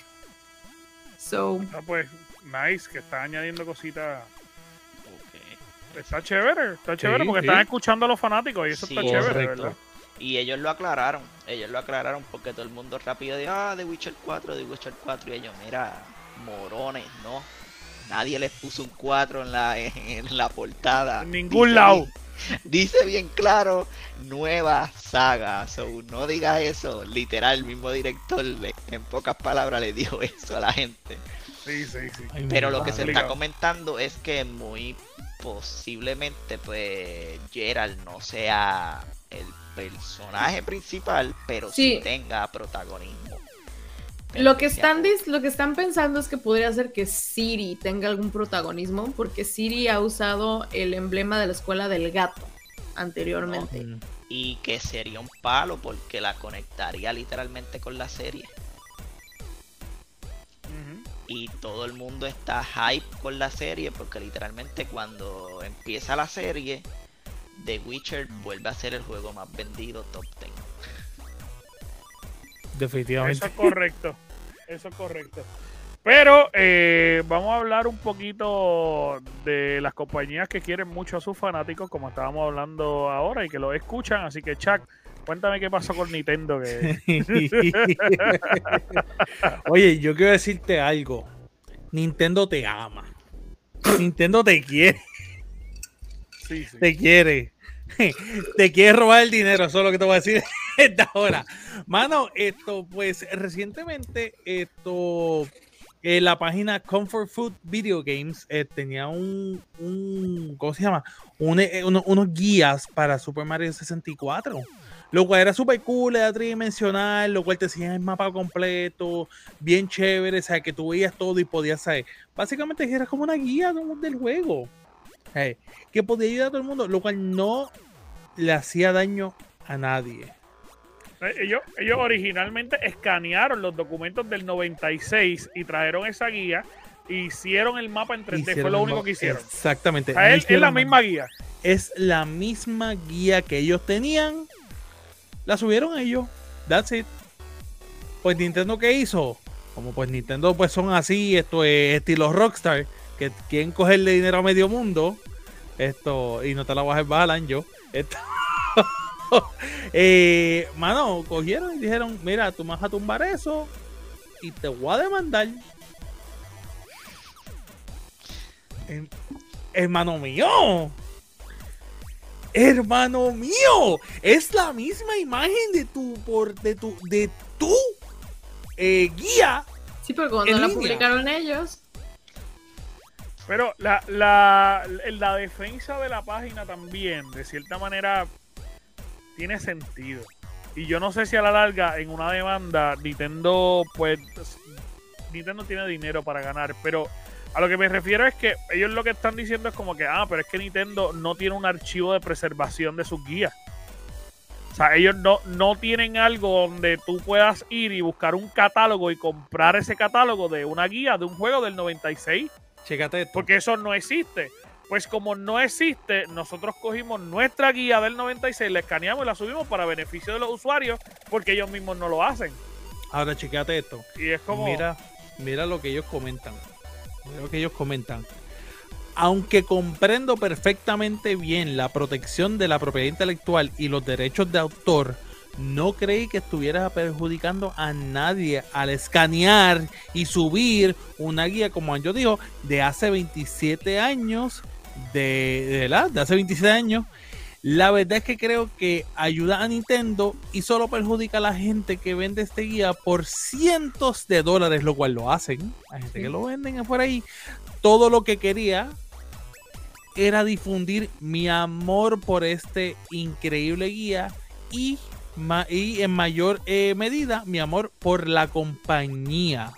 So, Ah, pues, nice, que está añadiendo cositas. Ok. Está chévere, está chévere, Sí, porque sí. están escuchando a los fanáticos y eso Sí, está chévere, correcto. ¿verdad? Y ellos lo aclararon, ellos lo aclararon porque todo el mundo rápido dijo, ah, The Witcher cuatro, The Witcher cuatro, y ellos, mira, morones, ¿no? Nadie les puso un cuatro en la, en la portada. En ningún Dice lado. bien- dice bien claro, nueva saga, so no digas eso, literal, el mismo director le- en pocas palabras le dijo eso a la gente. Sí, sí, sí. Ay, Pero mi lo que se madre. está comentando es que muy posiblemente pues Geralt no sea el personaje principal, pero sí, Sí. tenga protagonismo. Lo que, están, dis- lo que están pensando es que podría ser que Ciri tenga algún protagonismo, porque Ciri ha usado el emblema de la escuela del gato anteriormente. Mm. y que sería un palo porque la conectaría literalmente con la serie. Ujú. Y todo el mundo está hype con la serie porque literalmente cuando empieza la serie, The Witcher vuelve a ser el juego más vendido top diez. Definitivamente. Eso es correcto. Eso es correcto. Pero eh, vamos a hablar un poquito de las compañías que quieren mucho a sus fanáticos, como estábamos hablando ahora y que lo escuchan. Así que, Chuck, cuéntame qué pasó con Nintendo. Que... Oye, yo quiero decirte algo. Nintendo te ama. Nintendo te quiere. Sí, sí. Te quiere. Te quiere robar el dinero. Eso es lo que te voy a decir esta hora. Mano, esto, pues, recientemente, esto... Eh, la página Comfort Food Video Games eh, tenía un, un, ¿cómo se llama? Un, eh, uno, unos guías para Super Mario sesenta y cuatro, lo cual era súper cool, era tridimensional, lo cual te enseñaba el mapa completo, bien chévere, o sea, que tú veías todo y podías saber. Básicamente era como una guía del juego, eh, que podía ayudar a todo el mundo, lo cual no le hacía daño a nadie. Ellos, ellos originalmente escanearon los documentos del noventa y seis y trajeron esa guía e hicieron el mapa en tres D. Hicieron Fue lo el único mapa, que hicieron. Exactamente. O sea, No es, es hicieron la más. misma guía. Es la misma guía que ellos tenían. La subieron ellos. That's it. Pues Nintendo, ¿qué hizo? Como pues Nintendo pues son así, esto es estilo Rockstar, que quieren cogerle dinero a medio mundo. Esto, y no te la vas a bajar yo. Esto. eh, mano, cogieron y dijeron, mira, tú me vas a tumbar eso y te voy a demandar. Eh, hermano mío. Hermano mío, es la misma imagen de tu por de tu de tu eh, guía. Sí, pero cuando en la línea. publicaron ellos. Pero la, la, la defensa de la página también, de cierta manera, tiene sentido. Y yo no sé si a la larga, en una demanda, Nintendo, pues, Nintendo tiene dinero para ganar, pero a lo que me refiero es que ellos lo que están diciendo es como que, ah, pero es que Nintendo no tiene un archivo de preservación de sus guías. O sea, ellos no, no tienen algo donde tú puedas ir y buscar un catálogo y comprar ese catálogo de una guía de un juego del noventa y seis. Chécate esto. Porque eso no existe. Pues como no existe, nosotros cogimos nuestra guía del noventa y seis, la escaneamos y la subimos para beneficio de los usuarios, porque ellos mismos no lo hacen. Ahora chécate esto. Y es como... Mira, mira lo que ellos comentan. Mira lo que ellos comentan. Aunque comprendo perfectamente bien la protección de la propiedad intelectual y los derechos de autor, no creí que estuviera perjudicando a nadie al escanear y subir una guía, como yo digo, de hace veintisiete años, de, de, ¿verdad? de hace veintisiete años. La verdad es que creo que ayuda a Nintendo y solo perjudica a la gente que vende este guía por cientos de dólares, lo cual lo hacen. Hay gente que lo venden por ahí. Todo lo que quería era difundir mi amor por este increíble guía y, ma y en mayor eh, medida mi amor por la compañía.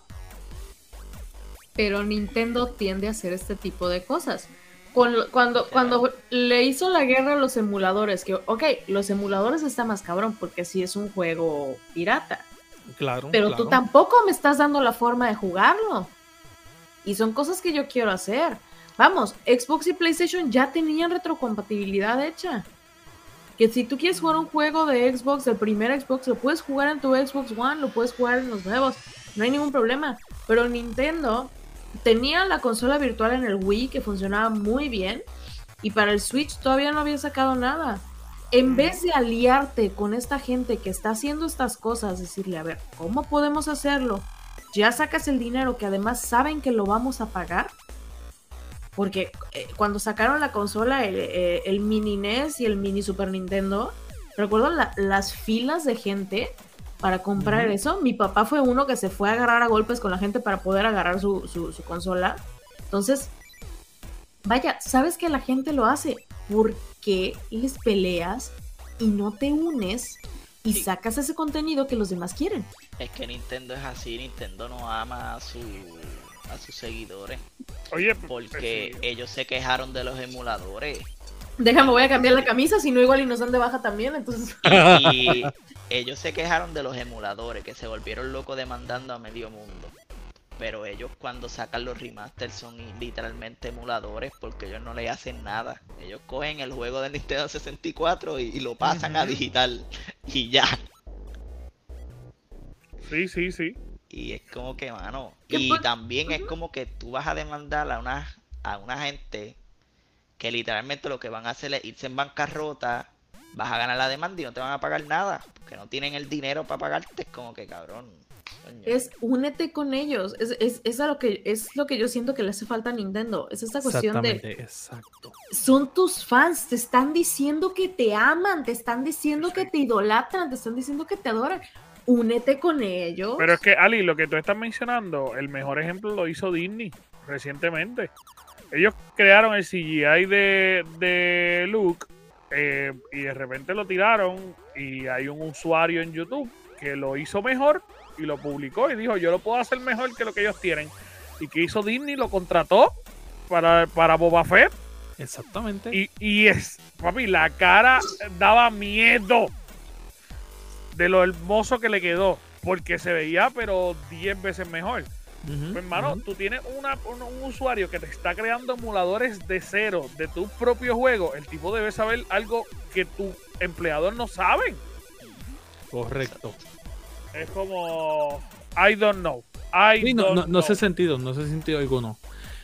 Pero Nintendo tiende a hacer este tipo de cosas. Cuando, cuando, cuando le hizo la guerra a los emuladores, que, ok, los emuladores está más cabrón porque sí es un juego pirata. Claro. Pero claro. tú tampoco me estás dando la forma de jugarlo. Y son cosas que yo quiero hacer. Vamos, Xbox y PlayStation ya tenían retrocompatibilidad hecha. Que si tú quieres jugar un juego de Xbox, del primer Xbox, lo puedes jugar en tu Xbox One, lo puedes jugar en los nuevos. No hay ningún problema. Pero Nintendo tenía la consola virtual en el Wii que funcionaba muy bien. Y para el Switch todavía no había sacado nada. En vez de aliarte con esta gente que está haciendo estas cosas, decirle, a ver, ¿cómo podemos hacerlo? Ya sacas el dinero que además saben que lo vamos a pagar. Porque eh, cuando sacaron la consola, el, eh, el mini N E S y el mini Super Nintendo, recuerdo la, las filas de gente para comprar uh-huh. eso. Mi papá fue uno que se fue a agarrar a golpes con la gente para poder agarrar su, su, su consola. Entonces, vaya, ¿sabes que la gente lo hace? ¿Por qué les peleas y no te unes y sí. sacas ese contenido que los demás quieren? Es que Nintendo es así, Nintendo no ama a su... a sus seguidores. Oye, porque sí. ellos se quejaron de los emuladores Déjame, voy a cambiar la camisa, si no igual y nos dan de baja también, entonces... Y ellos se quejaron de los emuladores, que se volvieron locos demandando a medio mundo. Pero ellos cuando sacan los remasters son literalmente emuladores porque ellos no le hacen nada. Ellos cogen el juego de Nintendo sesenta y cuatro y, y lo pasan uh-huh. a digital y ya. Sí, sí, sí. Y es como que, mano, y también es como que tú vas a demandar a una, a una gente que literalmente lo que van a hacer es irse en bancarrota, vas a ganar la demanda y no te van a pagar nada, porque no tienen el dinero para pagarte, es como que cabrón. Coño. Es únete con ellos, es, es, es, a lo que, es lo que yo siento que le hace falta a Nintendo, es esta cuestión de... Exacto. Son tus fans, te están diciendo que te aman, te están diciendo sí. que te idolatran, te están diciendo que te adoran. Únete con ellos. Pero es que, Ali, lo que tú estás mencionando, el mejor ejemplo lo hizo Disney recientemente. Ellos crearon el C G I de, de Luke eh, y de repente lo tiraron y hay un usuario en YouTube que lo hizo mejor y lo publicó y dijo, yo lo puedo hacer mejor que lo que ellos tienen. ¿Y qué hizo Disney? Lo contrató para, para Boba Fett. Exactamente. Y, y es, papi, la cara daba miedo de lo hermoso que le quedó, porque se veía pero diez veces mejor. Uh-huh, pues, hermano, uh-huh. tú tienes una, un, un usuario que te está creando emuladores de cero de tu propio juego. El tipo debe saber algo que tus empleados no saben. Correcto. Es como I don't know. I sí, no, don't no, know. no sé sentido, no sé sentido alguno.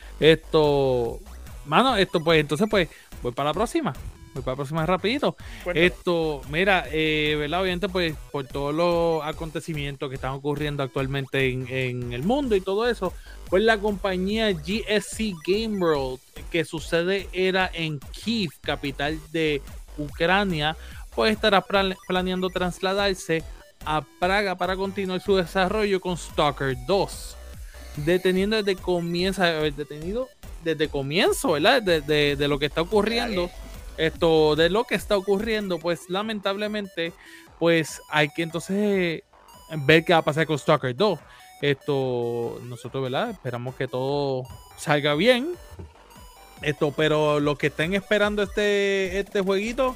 Esto, mano, esto pues, entonces pues, voy para la próxima. Voy para la próxima rapidito. Cuéntame. Esto, mira, eh, ¿verdad? Obviamente, pues, por todos los acontecimientos que están ocurriendo actualmente en, en el mundo y todo eso, pues la compañía G S C Game World, que su sede era en Kiev, capital de Ucrania, pues estará plan- planeando trasladarse a Praga para continuar su desarrollo con Stalker dos. Deteniendo desde comienzo, detenido desde comienzo, ¿verdad? De, de, de lo que está ocurriendo. Esto, de lo que está ocurriendo, pues lamentablemente, pues hay que entonces ver qué va a pasar con Stalker dos. Esto, nosotros, ¿verdad? Esperamos que todo salga bien. Esto, pero los que estén esperando este, este jueguito,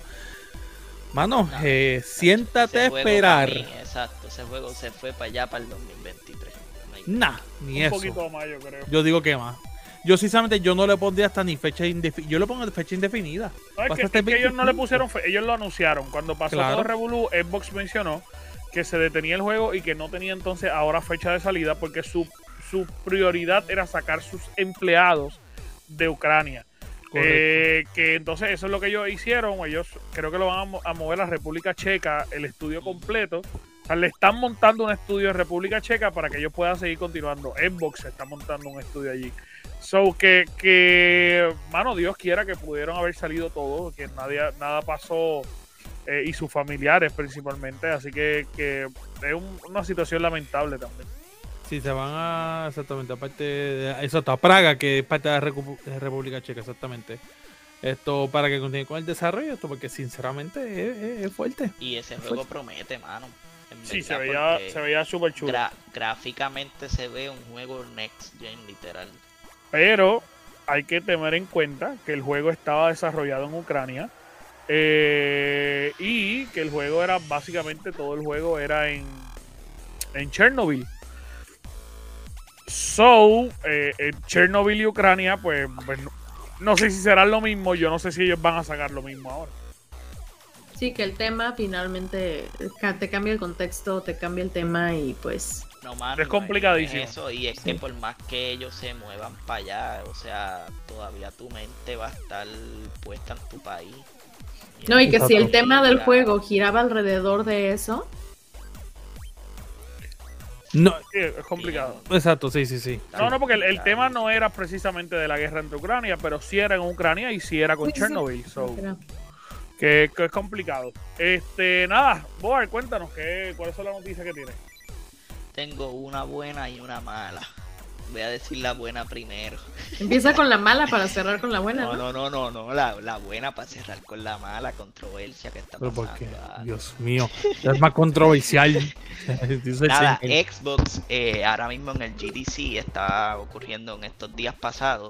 mano, no, eh, siéntate a esperar. Mí, exacto, ese juego se fue para allá para el dos mil veintitrés. Nah, ni Un eso. Un poquito más, yo creo. Yo digo que más. Yo sinceramente yo no le pondría hasta ni fecha indefinida. Yo le pongo fecha indefinida. No, es que, es que ellos no le pusieron fe, ellos lo anunciaron. Cuando pasó claro. todo el revolú, Xbox mencionó que se detenía el juego y que no tenía entonces ahora fecha de salida porque su, su prioridad era sacar sus empleados de Ucrania. Eh, que entonces eso es lo que ellos hicieron. Ellos creo que lo van a, mo- a mover a República Checa, el estudio completo. O sea, le están montando un estudio en República Checa para que ellos puedan seguir continuando. Xbox está montando un estudio allí. So, que, que, mano, Dios quiera que pudieron haber salido todos, que nadie, nada pasó, eh, y sus familiares principalmente, así que, que es un, una situación lamentable también. Sí, se van a, exactamente, aparte de eso, a Praga, que es parte de la Recu- de República Checa, exactamente. Esto, para que continúe con el desarrollo, esto, porque sinceramente es, es, es fuerte. Y ese juego promete, mano. Sí, se veía, se veía súper chulo. Gra- gráficamente se ve un juego next gen, literal. Pero hay que tener en cuenta que el juego estaba desarrollado en Ucrania eh, y que el juego era básicamente todo el juego era en, en Chernobyl. So, eh, en Chernobyl y Ucrania, pues, pues no, no sé si será lo mismo. Yo no sé si ellos van a sacar lo mismo ahora. Sí, que el tema finalmente te cambia el contexto, te cambia el tema y pues... No, mano, es complicadísimo. Es eso, y es sí. que por más que ellos se muevan para allá, o sea, todavía tu mente va a estar puesta en tu país. Y no, y que si el tema del juego giraba alrededor de eso... No, sí, es complicado. Exacto, sí, sí, sí. No, no, porque el, el tema no era precisamente de la guerra entre Ucrania, pero sí era en Ucrania y sí era con sí, Chernobyl. Sí. So, que, que es complicado. Este, nada, Boar, cuéntanos, ¿qué, ¿cuáles son las noticias que tienes? Tengo una buena y una mala. Voy a decir la buena primero. Empieza con la mala para cerrar con la buena, ¿no? No, no, no, no, no. La, la buena para cerrar con la mala, controversia que está pasando. ¿Por qué? Dios mío, es más controversial. Nada, Xbox eh, ahora mismo en el G D C está ocurriendo en estos días pasados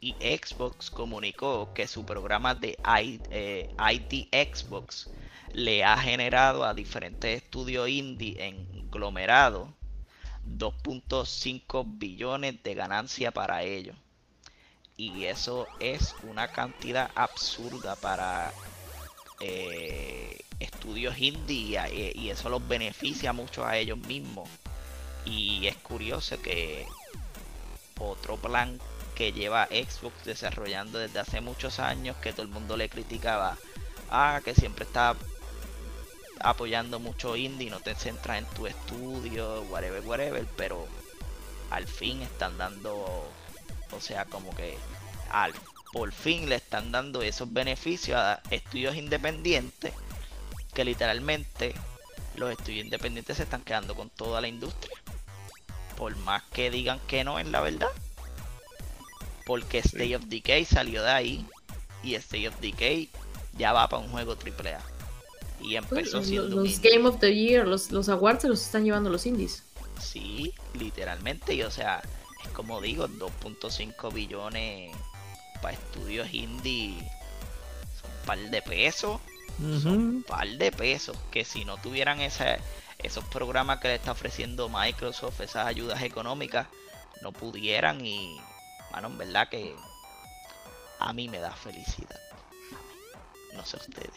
y Xbox comunicó que su programa de I, eh, I T Xbox le ha generado a diferentes estudios indie englomerados dos punto cinco billones de ganancia para ellos. Y eso es una cantidad absurda para eh, estudios indie y, y eso los beneficia mucho a ellos mismos. Y es curioso que otro plan que lleva Xbox desarrollando desde hace muchos años, que todo el mundo le criticaba, ah, que siempre está apoyando mucho indie, no te centras en tu estudio, whatever, whatever, pero al fin están dando, o sea, como que al, por fin le están dando esos beneficios a estudios independientes, que literalmente los estudios independientes se están quedando con toda la industria, por más que digan que no es la verdad, porque State of Decay salió de ahí y State of Decay ya va para un juego triple A. Y empezó Pues, siendo los un indie. Game of the Year, los, los awards se los están llevando los indies. Sí, literalmente, y o sea, es como digo, dos punto cinco billones para estudios indie son un par de pesos, son un par de pesos, que si no tuvieran esa, esos programas que le está ofreciendo Microsoft, esas ayudas económicas, no pudieran. Y, bueno, en verdad que a mí me da felicidad. No sé ustedes.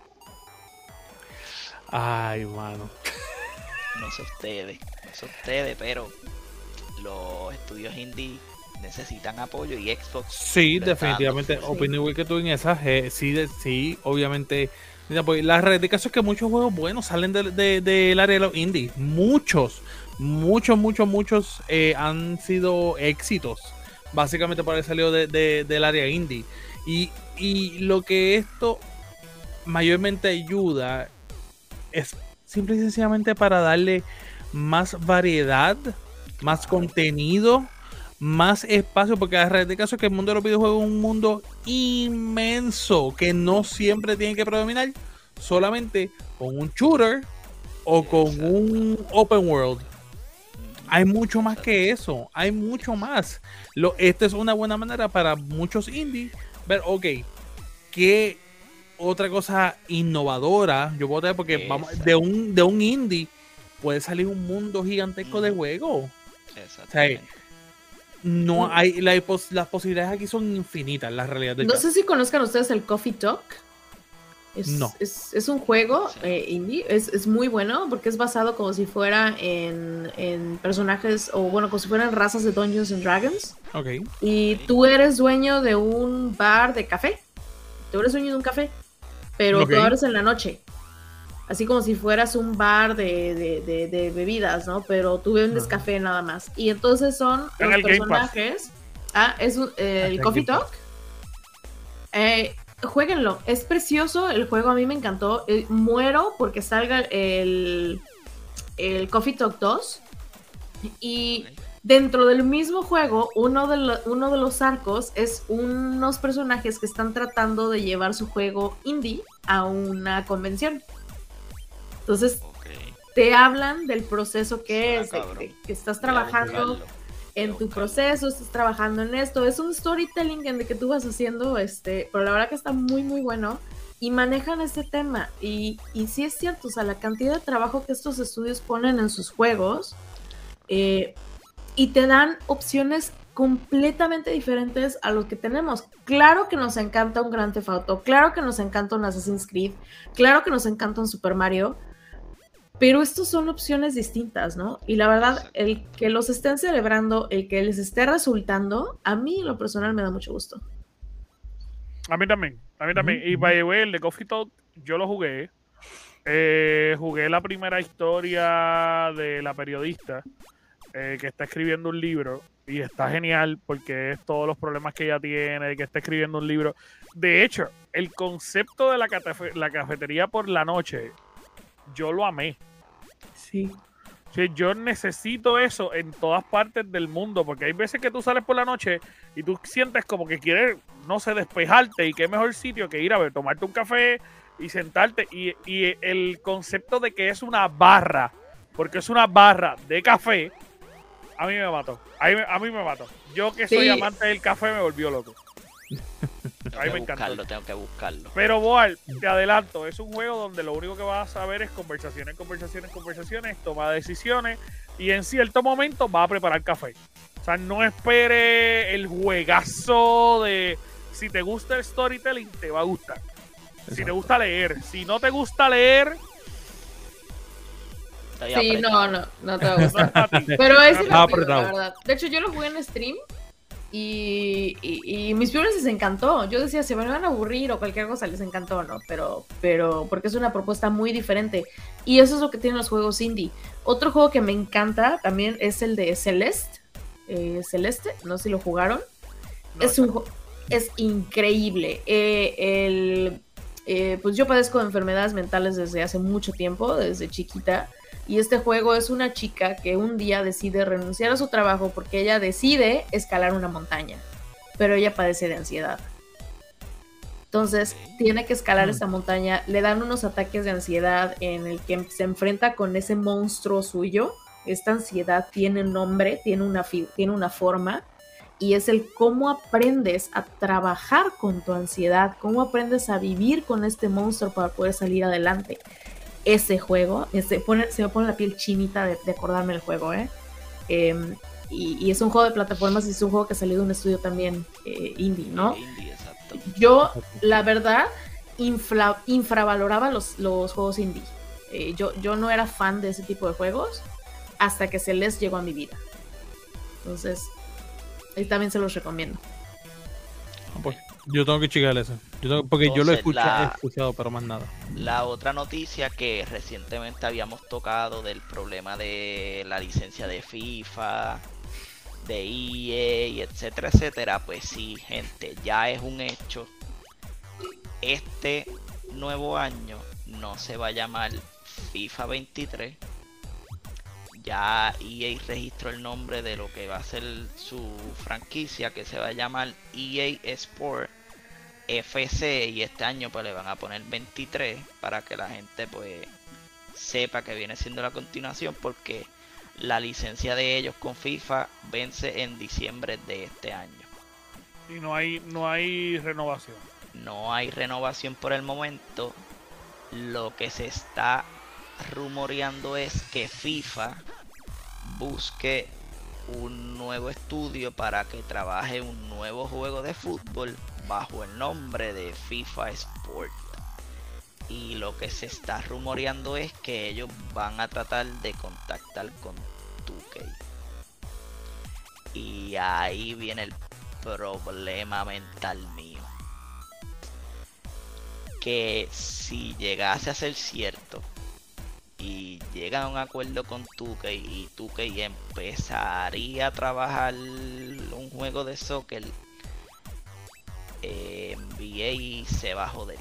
Ay, mano. No sé ustedes, no sé ustedes, pero los estudios indie necesitan apoyo y Xbox. Sí, le está definitivamente. dando full. Opino igual que tú en esa. eh, sí, de- sí, obviamente. Mira, pues, la realidad del caso es que muchos juegos buenos salen del de, del área de los indies. Muchos, muchos, muchos, muchos eh, han sido éxitos. Básicamente por haber salido de, de- del área indie. Y, y lo que esto mayormente ayuda es simple y sencillamente para darle más variedad, más contenido, más espacio, porque la realidad del caso es que el mundo de los videojuegos es un mundo inmenso que no siempre tiene que predominar solamente con un shooter o con Exacto. un open world. Hay mucho más que eso, hay mucho más. Lo, esta es una buena manera para muchos indies ver, ok, qué otra cosa innovadora yo puedo tener, porque vamos, de un, de un indie puede salir un mundo gigantesco de Ujú. juego. Exactamente. No hay, la pos- las posibilidades aquí son infinitas, la realidad del No caso. sé si conozcan ustedes el Coffee Talk. Es, No. es, es un juego Sí. eh, indie, es, es muy bueno porque es basado como si fuera en, en personajes, o bueno, como si fueran razas de Dungeons and Dragons. Ok. Y Ok. tú eres dueño de un bar de café. Tú eres dueño de un café, pero Ok. tú abres en la noche. Así como si fueras un bar de, de, de, de bebidas, ¿no? Pero tú vendes Ajá. café nada más. Y entonces son En los el Game Pass. personajes. Ah, es un- eh, el Está en Coffee Game Pass. Talk. Eh, jueguenlo, es precioso el juego, a mí me encantó. Eh, muero porque salga el, el Coffee Talk dos. Y Ok. dentro del mismo juego, uno de, lo- uno de los arcos es unos personajes que están tratando de llevar su juego indie a una convención. Entonces Ok. te hablan del proceso que Suena es, de- cabrón. de que estás Voy a trabajando buscarlo. en Voy a tu buscarlo. proceso, estás trabajando en esto. Es un storytelling en el que tú vas haciendo, este, pero la verdad que está muy, muy bueno. Y manejan este tema. Y, y sí es cierto, o sea, la cantidad de trabajo que estos estudios ponen en sus juegos. eh, y te dan opciones completamente diferentes a lo que tenemos. Claro que nos encanta un Grand Theft Auto, claro que nos encanta un Assassin's Creed, claro que nos encanta un Super Mario, pero estos son opciones distintas, ¿no? Y la verdad, el que los estén celebrando, el que les esté resultando, a mí en lo personal me da mucho gusto. A mí también, a mí también. Ujú, Y ujú. by the way, el de Coffee Talk, yo lo jugué. Eh, jugué la primera historia de la periodista eh, que está escribiendo un libro. Y está genial porque es todos los problemas que ella tiene, que está escribiendo un libro. De hecho, el concepto de la, catafe- la cafetería por la noche, yo lo amé. Sí. Sí, yo necesito eso en todas partes del mundo, porque hay veces que tú sales por la noche y tú sientes como que quieres, no sé, despejarte, y qué mejor sitio que ir a ver, tomarte un café y sentarte. Y, y el concepto de que es una barra, porque es una barra de café, A mí me mató. A mí, a mí me mató. Yo que soy Sí. amante del café me volvió loco. Tengo A mí que me encantó. buscarlo, tengo que buscarlo. Pero, Boal, te adelanto, es un juego donde lo único que vas a ver es conversaciones, conversaciones, conversaciones, toma de decisiones y en cierto momento vas a preparar café. O sea, no espere el juegazo de... Si te gusta el storytelling, te va a gustar. Si te Exacto. gusta leer. Si no te gusta leer, Estoy Sí, no, apretado. no, no te va a no gustar. es para ti. Pero es Ah, divertido, apretado. la verdad. De hecho, yo lo jugué en stream y, y, y mis viewers les encantó. Yo decía, se me van a aburrir o cualquier cosa, les encantó, ¿no? Pero, pero porque es una propuesta muy diferente. Y eso es lo que tienen los juegos indie. Otro juego que me encanta también es el de Celeste. Eh, Celeste, no sé si lo jugaron. No, es un ju- es increíble. Eh, el, eh, pues yo padezco de enfermedades mentales desde hace mucho tiempo, desde chiquita. Y este juego es una chica que un día decide renunciar a su trabajo porque ella decide escalar una montaña. Pero ella padece de ansiedad. Entonces tiene que escalar Mm. esa montaña. Le dan unos ataques de ansiedad en el que se enfrenta con ese monstruo suyo. Esta ansiedad tiene nombre, tiene una, fi- tiene una forma. Y es el cómo aprendes a trabajar con tu ansiedad, cómo aprendes a vivir con este monstruo para poder salir adelante. Ese juego, ese, pone, se me pone la piel chinita de, de acordarme del juego, ¿eh? Eh, y, y es un juego de plataformas y es un juego que salió de un estudio también eh, indie, ¿no? Indie, exacto. Yo, la verdad, infla, infravaloraba los, los juegos indie. Eh, yo, yo no era fan de ese tipo de juegos hasta que Celeste llegó a mi vida. Entonces, ahí también se los recomiendo. Ah, pues, yo tengo que checar eso. Yo tengo- porque yo lo he Entonces, escuchado, la- he escuchado, pero más nada. La otra noticia que recientemente habíamos tocado del problema de la licencia de FIFA, de E A, etcétera, etcétera, pues sí, gente, ya es un hecho. Este nuevo año no se va a llamar FIFA veintitrés. Ya E A registró el nombre de lo que va a ser su franquicia, que se va a llamar E A Sport F C, y este año pues le van a poner veintitrés para que la gente pues sepa que viene siendo la continuación, porque la licencia de ellos con FIFA vence en diciembre de este año. y no hay, no hay renovación. No hay renovación por el momento. Lo que se está rumoreando es que FIFA busque un nuevo estudio para que trabaje un nuevo juego de fútbol bajo el nombre de FIFA Sport. Y lo que se está rumoreando es que ellos van a tratar de contactar con dos K. Y ahí viene el problema mental mío. Que si llegase a ser cierto y llega a un acuerdo con dos K y dos K empezaría a trabajar un juego de soccer, eh, N B A se va a joder.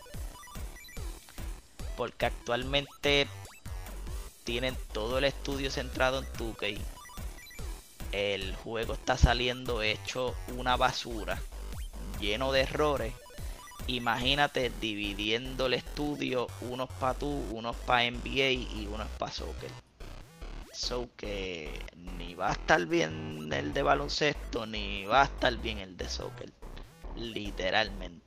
Porque actualmente tienen todo el estudio centrado en dos K. El juego está saliendo hecho una basura, lleno de errores. Imagínate dividiendo el estudio, unos para tú, unos para N B A y unos para soccer. So que ni va a estar bien el de baloncesto, ni va a estar bien el de soccer. Literalmente.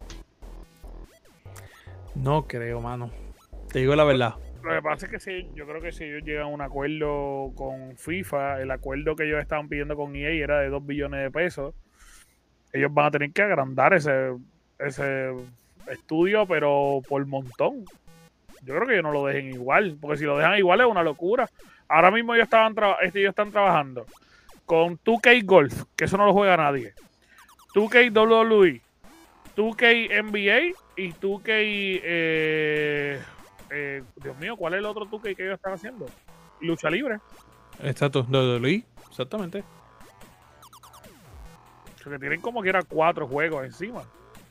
No creo, mano. Te digo la verdad. Lo que pasa es que si, yo creo que si ellos llegan a un acuerdo con FIFA, el acuerdo que ellos estaban pidiendo con E A era de dos billones de pesos, ellos van a tener que agrandar ese, ese estudio, pero por montón. Yo creo que ellos no lo dejen igual, porque si lo dejan igual es una locura. Ahora mismo ellos, estaban tra- este, ellos están trabajando con dos K Golf, que eso no lo juega nadie, dos K W W E, dos K N B A y dos K... Eh, eh, Dios mío, ¿cuál es el otro dos K que ellos están haciendo? Lucha libre. Exacto, W W E, exactamente. O sea, que tienen como que era cuatro juegos encima.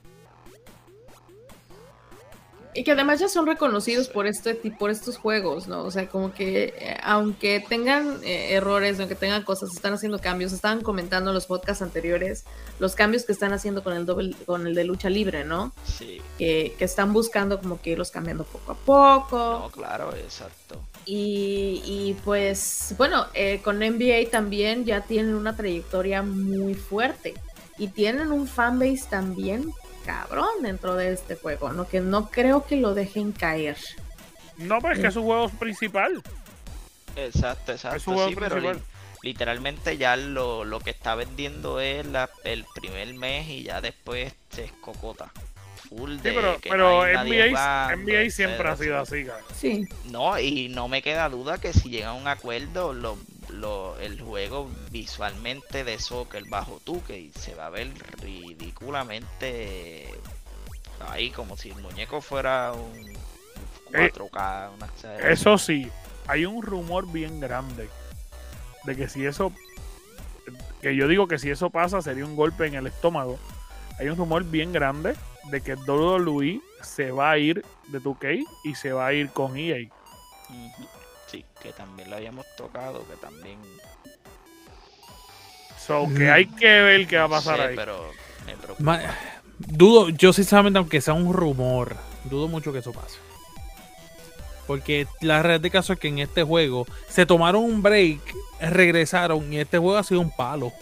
Y que además ya son reconocidos por este tipo, por estos juegos, ¿no? O sea, como que eh, aunque tengan eh, errores, aunque tengan cosas, están haciendo cambios. Estaban comentando en los podcasts anteriores los cambios que están haciendo con el doble, con el de lucha libre, ¿no? Sí. Que, que están buscando como que irlos cambiando poco a poco. No, claro, exacto. Y, y pues, bueno, eh, con N B A también ya tienen una trayectoria muy fuerte. Y tienen un fanbase también cabrón dentro de este juego, ¿no? Que no creo que lo dejen caer. No, pero es que es su juego principal. Exacto, Es su exacto, juego sí, pero principal. li- literalmente ya lo, lo que está vendiendo es la, el primer mes y ya después se escocota. Full Sí, de pero, que pero no hay nadie N B A, jugando, N B A siempre etcétera, ha sido etcétera. así, cara. Sí. No, y no me queda duda que si llegan a un acuerdo, lo, lo, el juego visualmente de soccer bajo two K se va a ver ridículamente ahí, como si el muñeco fuera un cuatro K, una exageración. Eso sí, hay un rumor bien grande de que si eso, que yo digo que si eso pasa sería un golpe en el estómago. Hay un rumor bien grande de que W W E se va a ir de two K y se va a ir con E A. Ujú. Sí, que también lo habíamos tocado, que también So que hay que ver qué va a no pasar sé, ahí. pero me preocupa. Ma- dudo, yo sinceramente, aunque sea un rumor, dudo mucho que eso pase. Porque la realidad de caso es que en este juego se tomaron un break, regresaron y este juego ha sido un palo.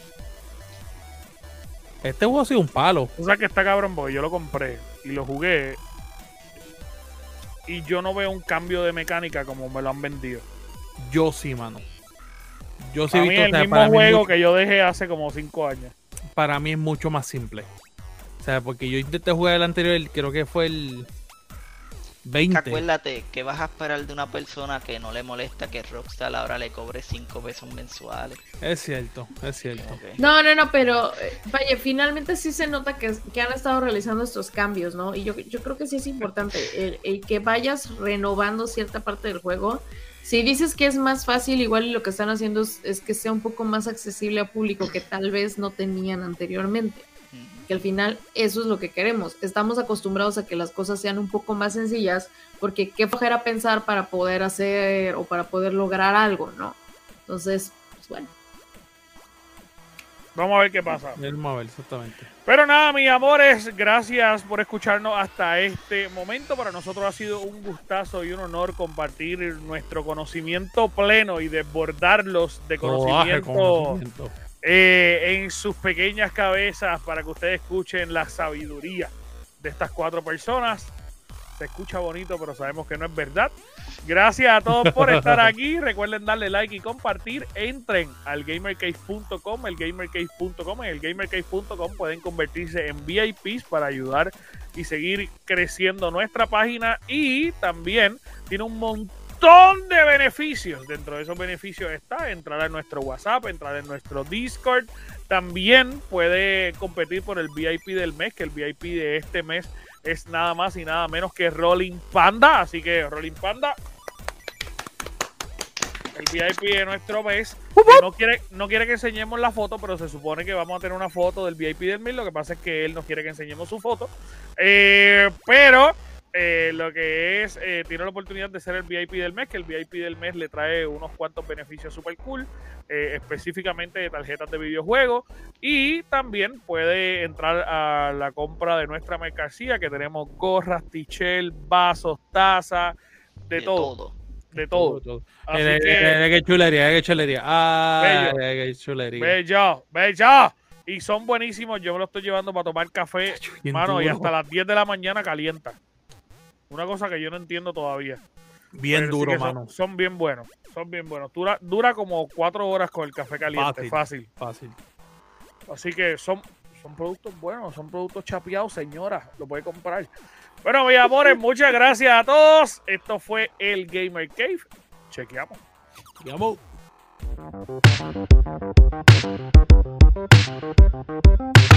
Este juego ha sido un palo. O sea que está cabrón porque yo lo compré y lo jugué y yo no veo un cambio de mecánica como me lo han vendido. Yo sí, mano. Yo sí he Para mí visto, el o sea, mismo para mí, juego mucho- que yo dejé hace como cinco años. para mí es mucho más simple. O sea, porque yo intenté jugar el anterior, creo que fue el Que veinte. acuérdate, que vas a esperar de una persona que no le molesta que Rockstar ahora le cobre cinco pesos mensuales? Es cierto, es cierto. Ok. No, no, no, pero eh, vaya, finalmente sí se nota que, que han estado realizando estos cambios, ¿no? Y yo, yo creo que sí es importante el, el que vayas renovando cierta parte del juego. Si dices que es más fácil, igual lo que están haciendo es, es que sea un poco más accesible a público que tal vez no tenían anteriormente. Ujú. Que al final eso es lo que queremos. Estamos acostumbrados a que las cosas sean un poco más sencillas, porque qué flojera pensar para poder hacer o para poder lograr algo, ¿no? Entonces, pues bueno. Vamos a ver qué pasa. Vamos a ver, exactamente. Pero nada, mis amores, gracias por escucharnos hasta este momento. Para nosotros ha sido un gustazo y un honor compartir nuestro conocimiento pleno y desbordarlos de Coraje, conocimiento conocimiento. eh, en sus pequeñas cabezas para que ustedes escuchen la sabiduría de estas cuatro personas. Se escucha bonito, pero sabemos que no es verdad. Gracias a todos por estar aquí. Recuerden darle like y compartir. Entren al gamer cave punto com, el gamer cave punto com. En el gamer cave punto com pueden convertirse en V I Ps para ayudar y seguir creciendo nuestra página. Y también tiene un montón de beneficios. Dentro de esos beneficios está entrar a nuestro WhatsApp, entrar en nuestro Discord. También puede competir por el V I P del mes, que el V I P de este mes es nada más y nada menos que Rolling Panda. Así que Rolling Panda, el V I P de nuestro mes, que no quiere, no quiere que enseñemos la foto, pero se supone que vamos a tener una foto del V I P del mes. Lo que pasa es que él no quiere que enseñemos su foto. Eh, pero eh, lo que es, eh, tiene la oportunidad de ser el V I P del mes, que el V I P del mes le trae unos cuantos beneficios super cool, eh, específicamente de tarjetas de videojuegos. Y también puede entrar a la compra de nuestra mercancía, que tenemos gorras, t-shirts, vasos, tazas, de, De todo, todo. de todo. Todo. Así Eh, que, eh, eh, qué chulería, qué chulería. Ah, Bello. qué chulería. bello, bello. Y son buenísimos. Yo me lo estoy llevando para tomar café, Bien mano, y duro. hasta las diez de la mañana calienta. Una cosa que yo no entiendo todavía. Bien Pero sí duro, que son- mano. Son, bien buenos. Son bien buenos. Dura, dura como cuatro horas con el café caliente. Fácil. Fácil. Así que son, son productos buenos. Son productos chapeados, señora. Lo puede comprar. Bueno, mis amores, muchas gracias a todos. Esto fue el Gamer Cave. Chequeamos. Vamos.